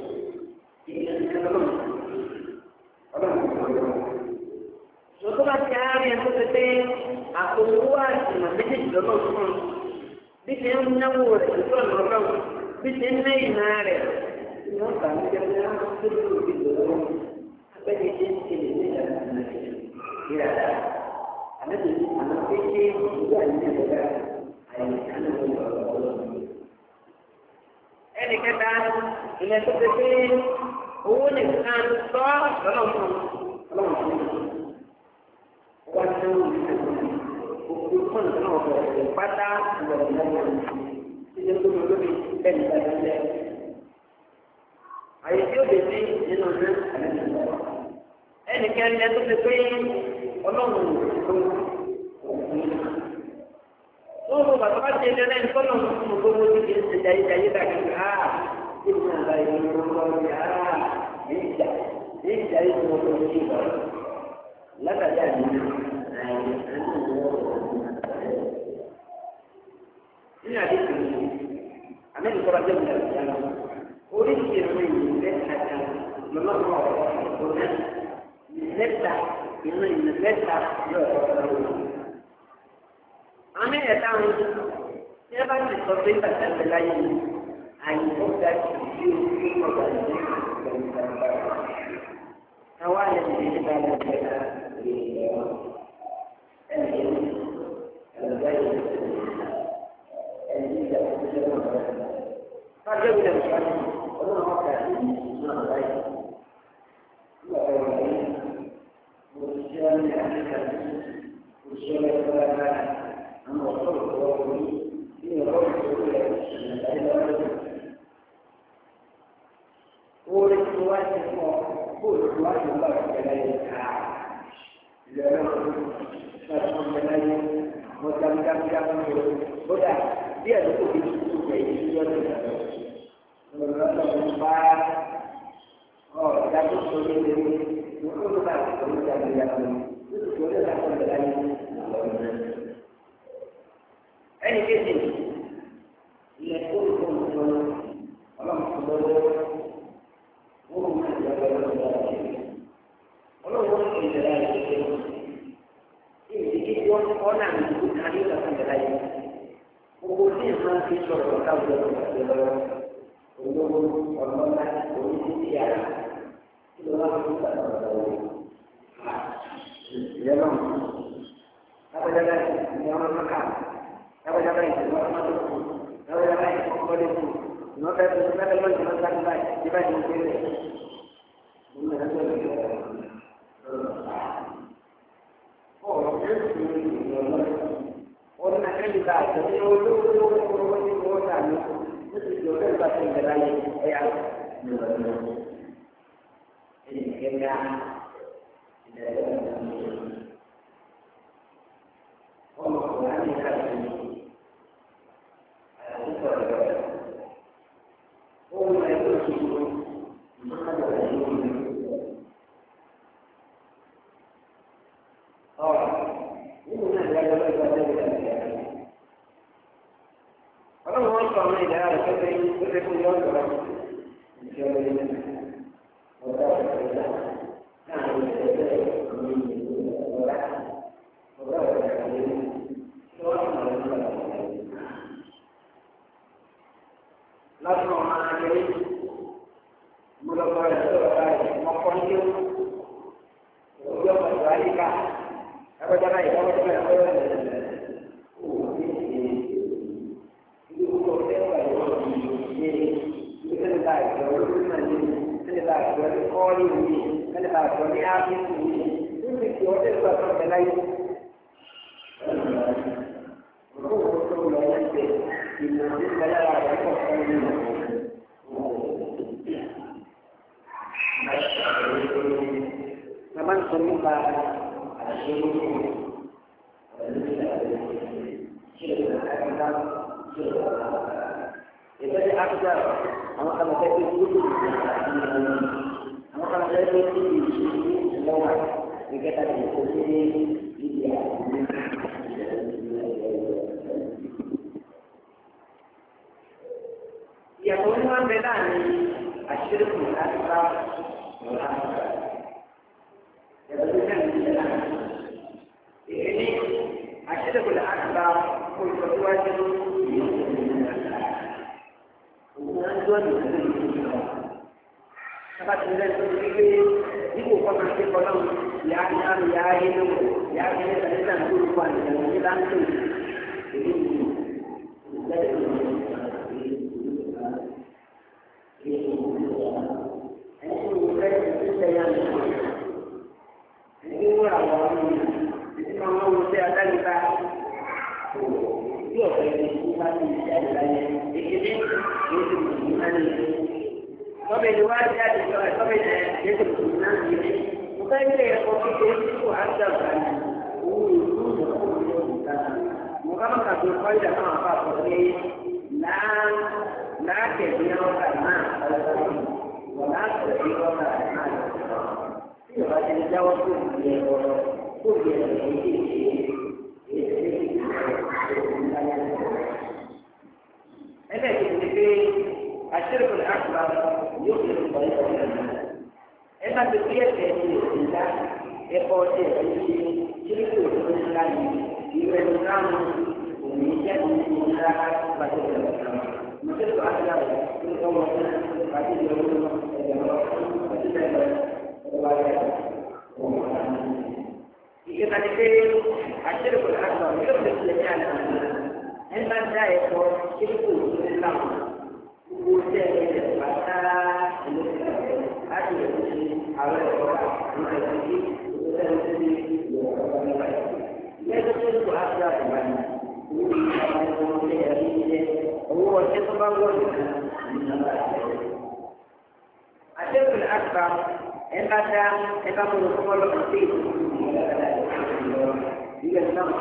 tó bá ti àárín ẹ̀ tó ti pé àkókò àtìmọ̀ méjèèjì lọ́nà fún un bí ti ń náwó rẹ̀ tó ọ̀nà ọlọ́run bí ti ń ná ìná rẹ̀ ní wọ́n bá ń jẹ́ pé wọ́n tó lè lòdì lọ́wọ́ abẹ́ni tí ń tẹ̀lé ní ìlànà ìràdà àbẹ́ni àmọ́ pé ṣé ìgbà yìí ń bẹ̀rẹ̀ àyíká ló ń lọ ọlọ́run. ẹnì kẹta ilẹ̀ tó ti pé owó nìkan tọ́ lọ́nà fún ọlọ́run fún un. wọ́n ti ń òkú fún ìdánwò ọ̀rọ̀ pátá ìwọ̀n ìlànà ìdíje tó lọ lórí ẹnì kẹta lẹ́. àyè tí ó lè dé nínú ọdún ẹnì kẹrin ẹ tó ti pé ọlọ́run tó wọ́n mú bàtà bá ti ẹgbẹ́ lẹ́yìn kọ́nà fún gbogbo ní kí n ṣe jayéjayé dàgbé kí ni àgbà ìlú lọ́wọ́ ní ní ìjà yìí tó wọ́n ní ìgbà látàrí àdúgbò nínú àdéhùn àmẹ́lì kọ́ra jẹ́ ìgbà ìjà lọ oríṣi ìrìn ìlú mẹ́ta kan lọ́nà ọ̀rọ̀ náà mẹ́ta ìrìn ìlú mẹ́ta lọ́wọ́ àmì ẹ̀dá wọn tí ẹ bá ti sọ pé bàtà ń bẹ láyé mi àyìnbó dájú tí o fi ọgbà ìdílé pẹ̀lú ìgbàgbọ́. Àwọn àlejò ní bá lọ sí ẹ̀ka ìrìn ẹ̀rọ ẹ̀yẹ ẹ̀rọ̀dá yìí ẹ̀yẹ ìjà tó ṣe wọ́n lọ. Kájọ́ ìjà ìṣáájú ọlọ́run ọ̀kà ìlú náà láyé. Nígbà tó wà ní mo ṣe ọ́ ní àṣìkà mo ṣe ọ́ lọ́wọ́ lára àwọn ọ̀ṣọ́ ìfọwọ́ orí ní ọ̀rọ̀ ìṣòro rẹ̀ ìṣẹ̀lẹ̀ lọ́wọ́. Ore tí wá ti fún ọ, bóòlù tí wá ti ń bá ọ̀sẹ̀ láyé ká. Ìlera láti fún ọ̀sẹ̀ láyé, mo dámúdámúdámú ní o. Bódà bí ẹ̀rọ kò fi tuntun rẹ̀ yìí ní ọdún ìgbàlọ́. Mo lọ sọ fún bá ìdájọ́ tó lé lé mo kó ló bá ìṣòro dámúdámú. Ó sì tó lé láti ọ̀sẹ̀ láyé lọ́wọ́. Ẹni kéde ilẹ̀ tó ń fún un ọlọ́run tó lọ́wọ́. Ọlọ́run ti ìjọba ìṣẹ̀lẹ̀ ìdíje tí wọ́n kọ́ náà ní ìlú kan ní ìlú ìjọba yìí. Gbogbo tí ìlú máa ń fi sọ̀rọ̀ ọ̀gá òjò lọ́wọ́ olówó ọlọ́lá oníṣẹ́bí ara tí ló wá fún ìgbà lọ́wọ́. Ìyẹn náà lábẹ́jáde ní ọmọ mọ́ká lábẹ́jáde ìṣẹ̀lẹ̀ ọmọ tó kù lábẹ́jáde ìṣẹ̀lẹ̀ kù ìwọ́n fẹ́ fún ìgbàlódé lọ́jọ́ ìjọba ìgbà ìgbà Orang akan dikatakan ini orang ini orang mesti juga bahasa Inggris ya. Ini kena orang ini kan orang itu Orang orang sama ini dah, kita punya orang. Lalu orang ini mula makan dia, dia beralihkan. Apa jangan itu? Namun semua itu diakar, anak anak saya itu, anak anak saya itu semua kita diskusi dia. Ya kemudian beda ni, asyik kita ya betul ini asyik kita kultur itu Sebab kita berfikir ibu pernah sekolah yang itu yang ini tentang kehidupan yang kita itu. Ini orang ini mau saya kita dia berbicara tentang ini Sampai dua jadi sampai itu nanti bukan dia kopi itu ada kan muka maka berfaiz sama apa seperti nak dia karena wala seperti karena dia baca jawab dia الشرك الأكبر يخرج طريق الجنة. إما بقية الله يقول شرك الإسلام يبين ومن جهة الله بدل الإسلام. Mungkin ada kalau pasti dia jika tadi hasil berhasil itu berjalan. Entah saya itu Islam. Bukan bahasa ada awal orang ini itu bahasa هو يتطور الشرك الأكبر إن أتى الرسول الخطيب هي النمط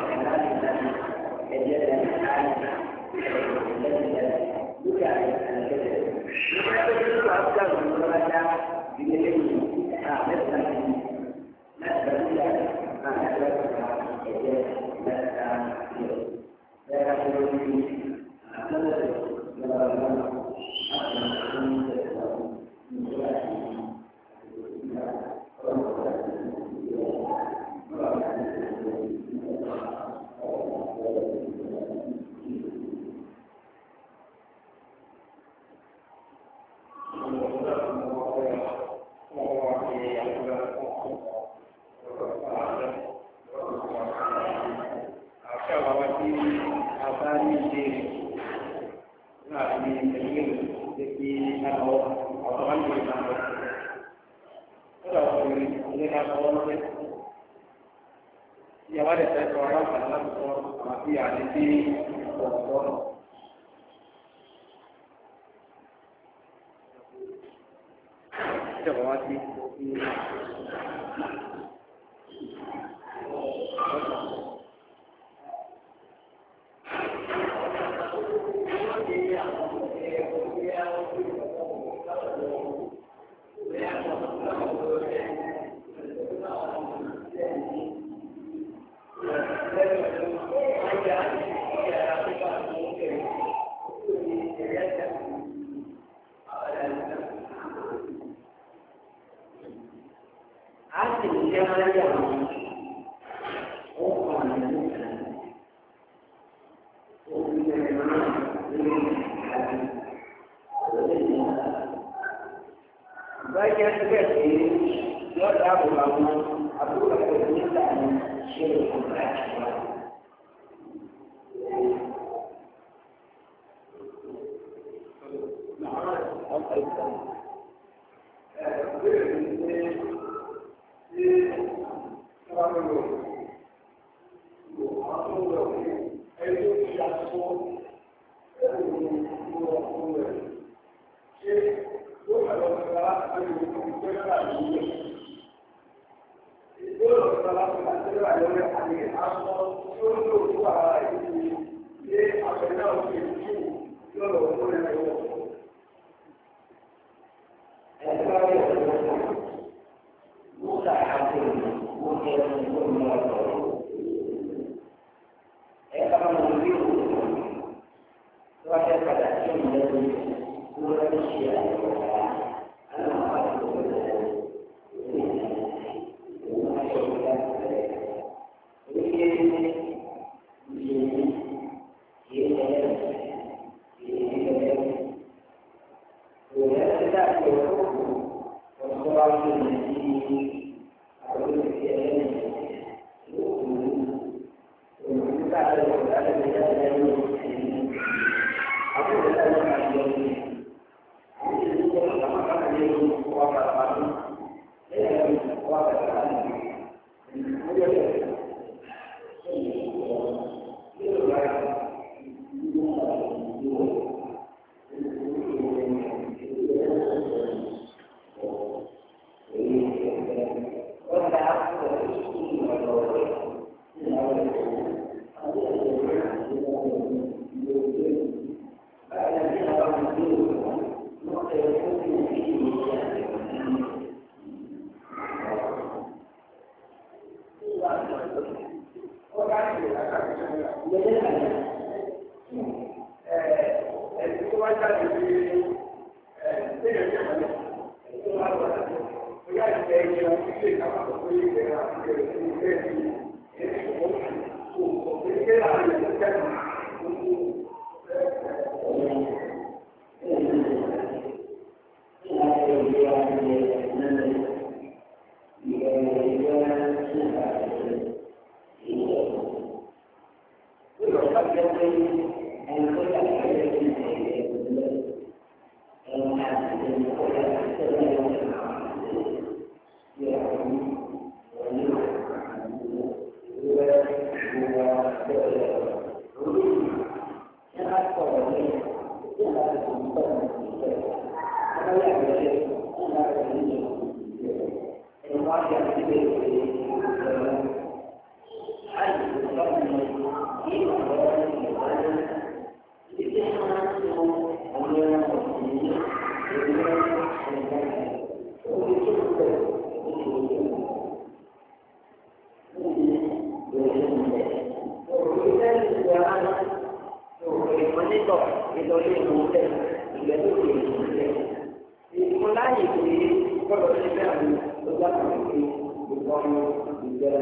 ìmọ̀nítọ̀ ìlọlé ìmọ̀lẹ́ ìgbẹ́ tó lè ìmọ̀lẹ́. Ìfúnláyè pé gbọ́dọ̀ ṣe bẹ́ẹ̀ ni ó dábàá pé ìfọ̀nù ìgbẹ́ra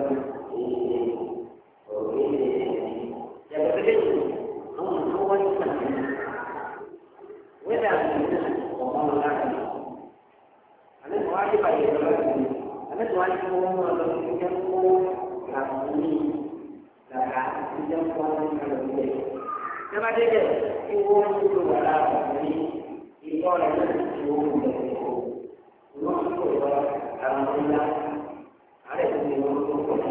yàtọ̀ lẹ́yìn àwọn ọ̀nà wọ́n ń sàn wẹ́dà àti ọ̀pọ̀ ọ̀la rẹ̀. Àlẹ́ tí wọ́n á dé bàjẹ́ lọ́wọ́ sí àlẹ́ tí wọ́n á dé wọ́n mú ọ̀dọ́ tó jẹ́ kó làkúnmí làkà tó jẹ́ kó wọ́n ń kàlọ́ sílẹ̀. Nígbà dé bẹ̀ kí wọ́n ń lò wà láàbọ̀ ní ìtọ́ rẹ̀ náà tí wọ́n ń bẹ̀ kó. Wọ́n ń kó lọ àwọn ọ̀la àlẹ́ tó ti wọ́n tó kọ̀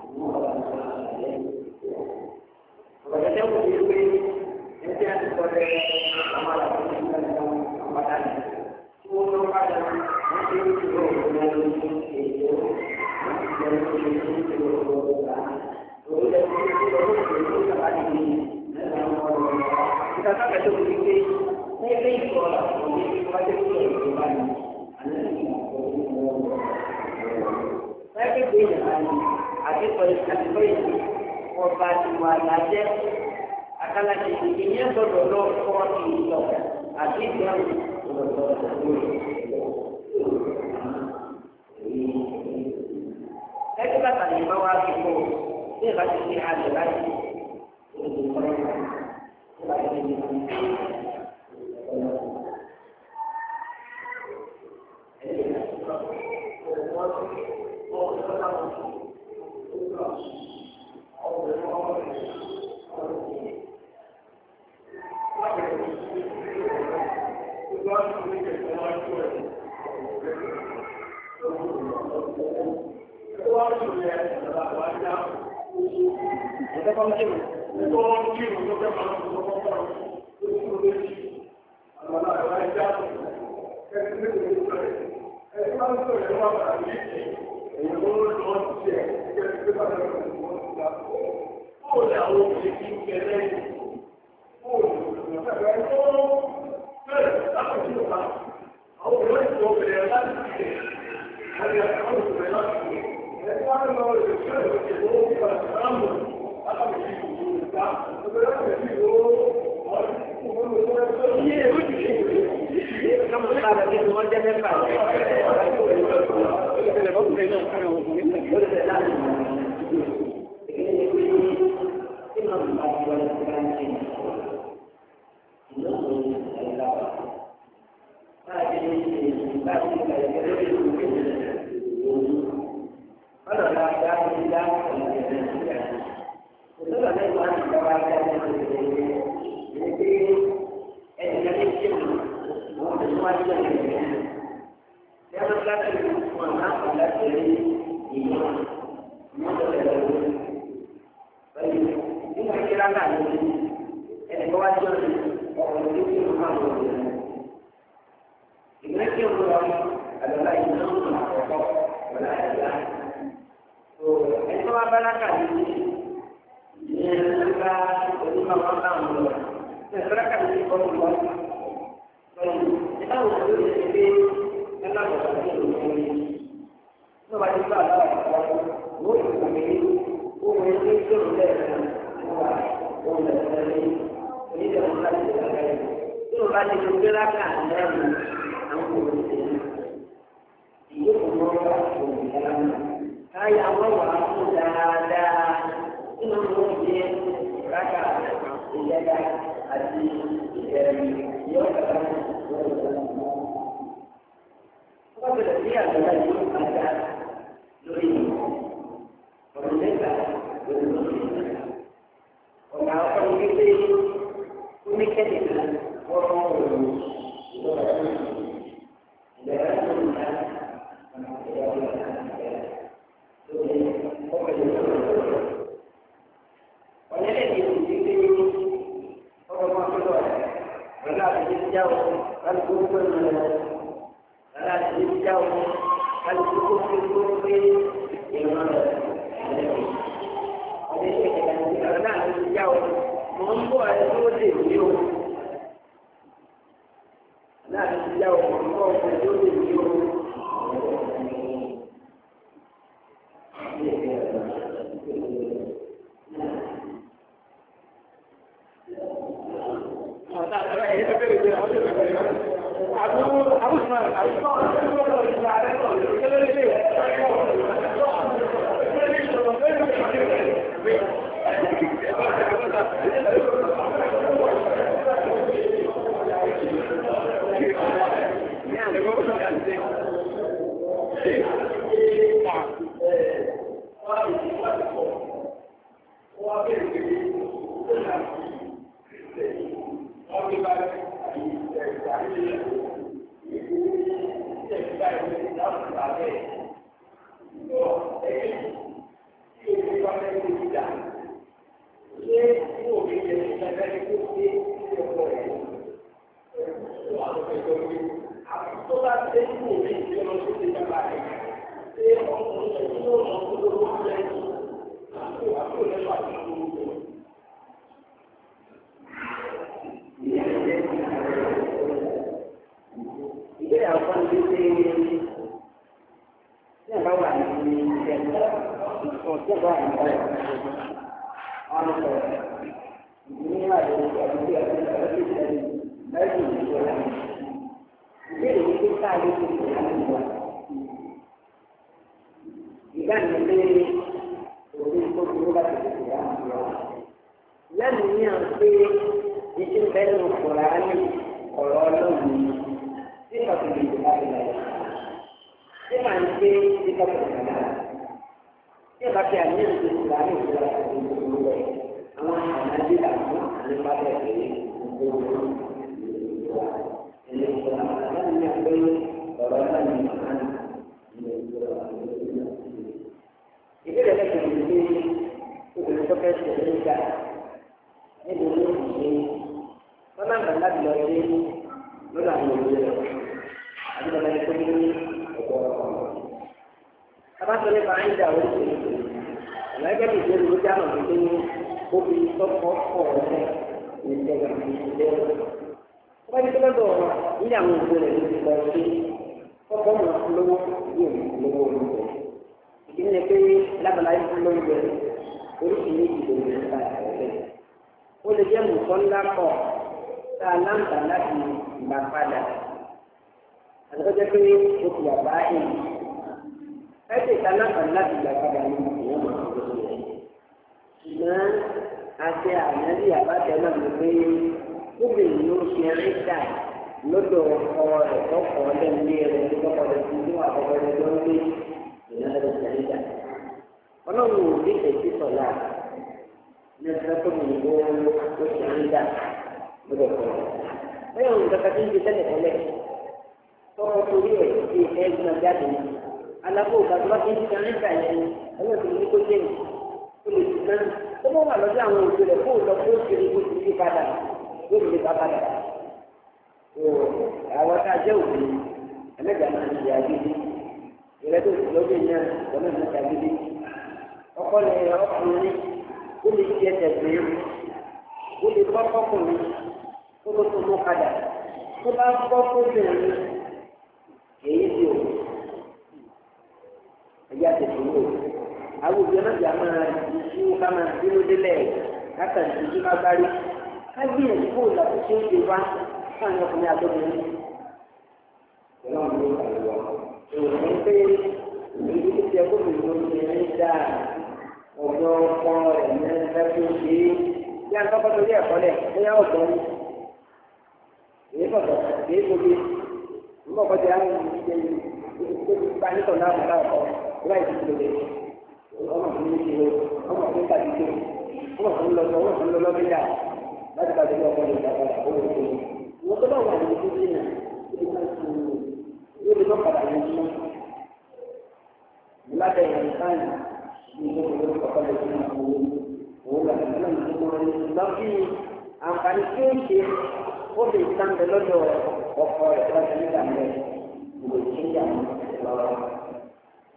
ọ̀gẹ̀dẹ̀ wò ní pé ẹgbẹ́ àti sọ̀rọ̀ àwọn àlàfo ní ìgbà àwọn àdáni tí wọ́n lọ bá dá wọ́n ṣe ń ṣe òògùn ní ẹni tó ń ṣe ètò wọ́n ti jẹ́ ẹni tó ń ṣe òògùn ọ̀gá òun lè fi ṣe òògùn tó ń sábà ní ẹ̀rọ àwọn ọ̀rọ̀ ìgbà sábà tó fi pé ẹgbẹ́ ìṣọ̀ òní wájú tó ń ṣe bá ní àná ọba tiwa lajẹ akalasi ìyẹn gbọ́dọ̀ lọ kọ ìlọ àti ìdáhùn lọ́dọ̀ ẹgbẹ́ bàtà ní bá wà kíkó bí ìbá ti fi àlè láti